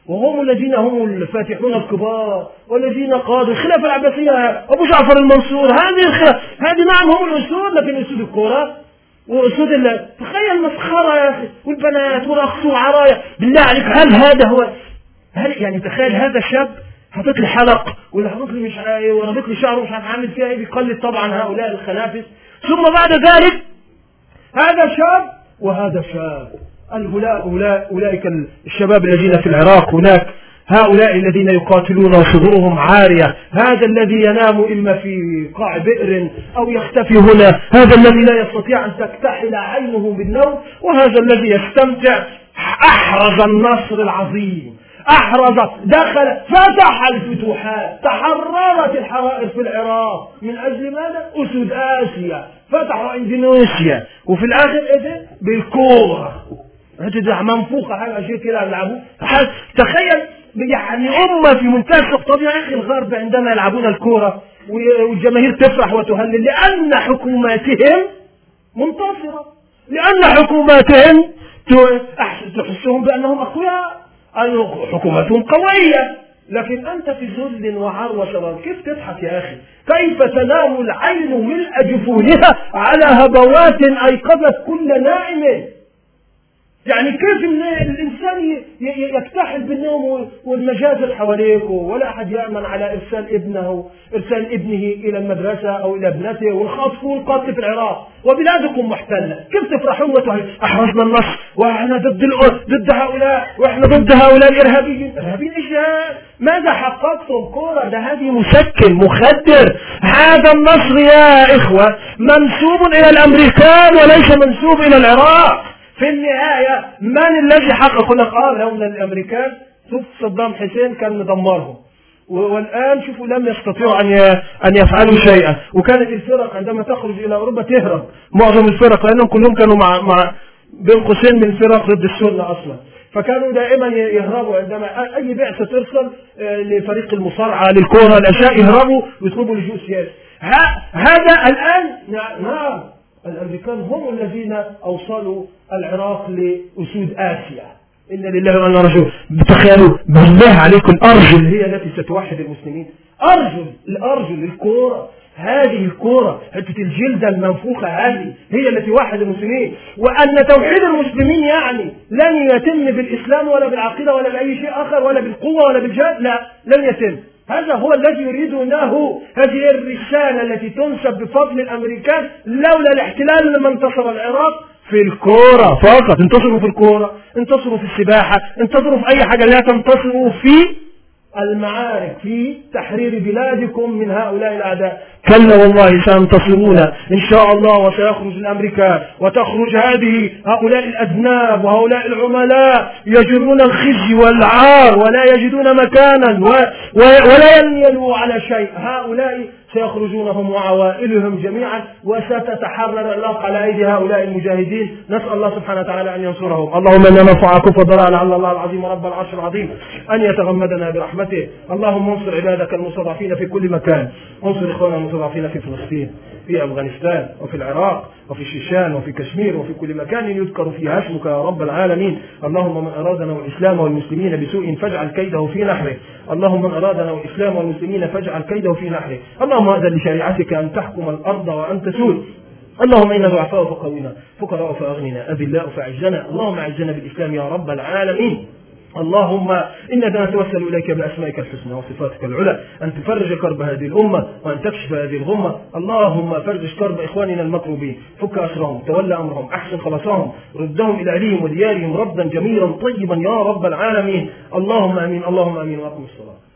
وهم الذين هم الفاتحون الكبار والذين قادوا الخلافة العباسية، أبو جعفر المنصور، هذه الخلافة هذه نعم هم الأسود، لكن أسود الكرة وأسود الله. تخيل مسخرة يا أخي، والبنات ورقصوا وعرايا. بالله عليك هل هذا هو؟ هل يعني تخيل هذا شاب حاطط لي حلق ولا حاطط لي مش عارف وربط لي شعره مش عارف عامل فيها ايه، بيقلد طبعا هؤلاء الخنافس. ثم بعد ذلك هذا شاب وهذا شاب، هؤلاء أولئك الشباب الذين في العراق هناك، هؤلاء الذين يقاتلون وصدورهم عارية، هذا الذي ينام إما في قاع بئر أو يختفي هنا، هذا الذي لا يستطيع أن تكتحل عينه بالنوم، وهذا الذي يستمتع. أحرز النصر العظيم، أحرز، دخل، فتح الفتوحات، تحررت الحرائر في العراق من أجل ماذا؟ أسود آسيا، فتحوا إندونيسيا، وفي الآخر إيه؟ بالكورة هتدع منفوخة حاجة شيء كده يلعبوا. تخيل يعني أمة في منتهى الطبيعة. يا أخي الغرب عندما يلعبون الكورة والجماهير تفرح وتهلل لأن حكوماتهم منتصرة، لأن حكوماتهم تحسهم بأنهم أقوياء، حكوماتهم قوية. لكن أنت في ذل وعار وشرار، كيف تضحك يا أخي؟ كيف تنام العين ملء جفونها على هبوات أيقظت كل نائم؟ يعني كيف الإنسان يكتحل بالنوم والمجازر حواليك ولا أحد يأمن على إرسال ابنه إرسال ابنه إلى المدرسة أو إلى ابنته، والخطف والقتل في العراق وبلادكم محتلة؟ كيف تفرحون وتهللون؟ أحرزنا النصر وإحنا ضد ضد هؤلاء وإحنا ضد هؤلاء الإرهابيين. إرهابيين إيش؟ ماذا حققتم؟ كورة ده هذه مسكن مخدر. هذا النصر يا إخوة منسوب إلى الأمريكان وليس منسوب إلى العراق. في النهاية من الذي حقق؟ لك آه لولا الأمريكان شوف صدام حسين كان مدمرهم، والآن شوفوا لم يستطيعوا أن أن يفعلوا شيئا. وكانت الفرق عندما تخرج إلى أوروبا تهرب، معظم الفرق لأنهم كلهم كانوا مع مع بين قوسين من فرق ضد السنة أصلا، فكانوا دائما يهربوا عندما أي بعثة ترسل لفريق المصارعة للكورة الأشياء يهربوا ويطلبوا لجوء سياسي. هذا الآن نعم الأمريكان هم الذين أوصلوا العراق لأسود آسيا. إن لله وإنا إليه راجعون. تخيلوا بالله عليكم الأرجل هي التي ستوحد المسلمين. أرجل الأرجل الكورة، هذه الكورة حتة الجلدة المنفوخة هذه هي التي توحد المسلمين. وأن توحيد المسلمين يعني لن يتم بالإسلام ولا بالعقيدة ولا بأي شيء آخر ولا بالقوة ولا بالجهاد، لا لن يتم. هذا هو الذي يريدونه. هذه الرسالة التي تنسب بفضل الأمريكان لولا الاحتلال لما انتصر العراق في الكورة فقط. انتصروا في الكورة، انتصروا في السباحة، انتصروا في أي حاجة، لا تنتصروا في المعارك في تحرير بلادكم من هؤلاء الأعداء. كلا والله سينتصرون إن شاء الله، وسيخرج الأمريكان وتخرج هذه هؤلاء الأذناب وهؤلاء العملاء يجرون الخزي والعار ولا يجدون مكانا ولا ينيلوا على شيء. هؤلاء سيخرجون هم وعوائلهم جميعا، وستتحرر الأرض على أيدي هؤلاء المجاهدين. نسأل الله سبحانه وتعالى أن ينصرهم. اللهم إنا نرفعك وضلال على الله العظيم رب العرش العظيم أن يتغمدنا برحمته. اللهم انصر عبادك المستضعفين في كل مكان، انصر إخواننا المستضعفين في فلسطين، في أفغانستان، وفي العراق، وفي الشيشان، وفي كشمير، وفي كل مكان يذكر فيها اسمك يا رب العالمين. اللهم من أرادنا والإسلام والمسلمين بسوء فاجعل كيده في نحره. اللهم من أرادنا والإسلام والمسلمين فاجعل كيده في نحره. اللهم أذن لشريعتك أن تحكم الأرض وأن تسود. اللهم إنا ضعفاء فقونا، فقراء فأغننا، أذلاء فأعزنا. اللهم أعزنا بالإسلام يا رب العالمين. اللهم إننا نتوسل إليك بأسمائك الحسنى وصفاتك العلى أن تفرج كرب هذه الأمة وأن تكشف هذه الغمة. اللهم فرج كرب إخواننا المكروبين، فك أسرهم، تولى أمرهم، أحسن خلاصهم، ردهم إلى أهليهم وديارهم ردا جميلا طيبا يا رب العالمين. اللهم آمين. اللهم آمين. وأقم الصلاة.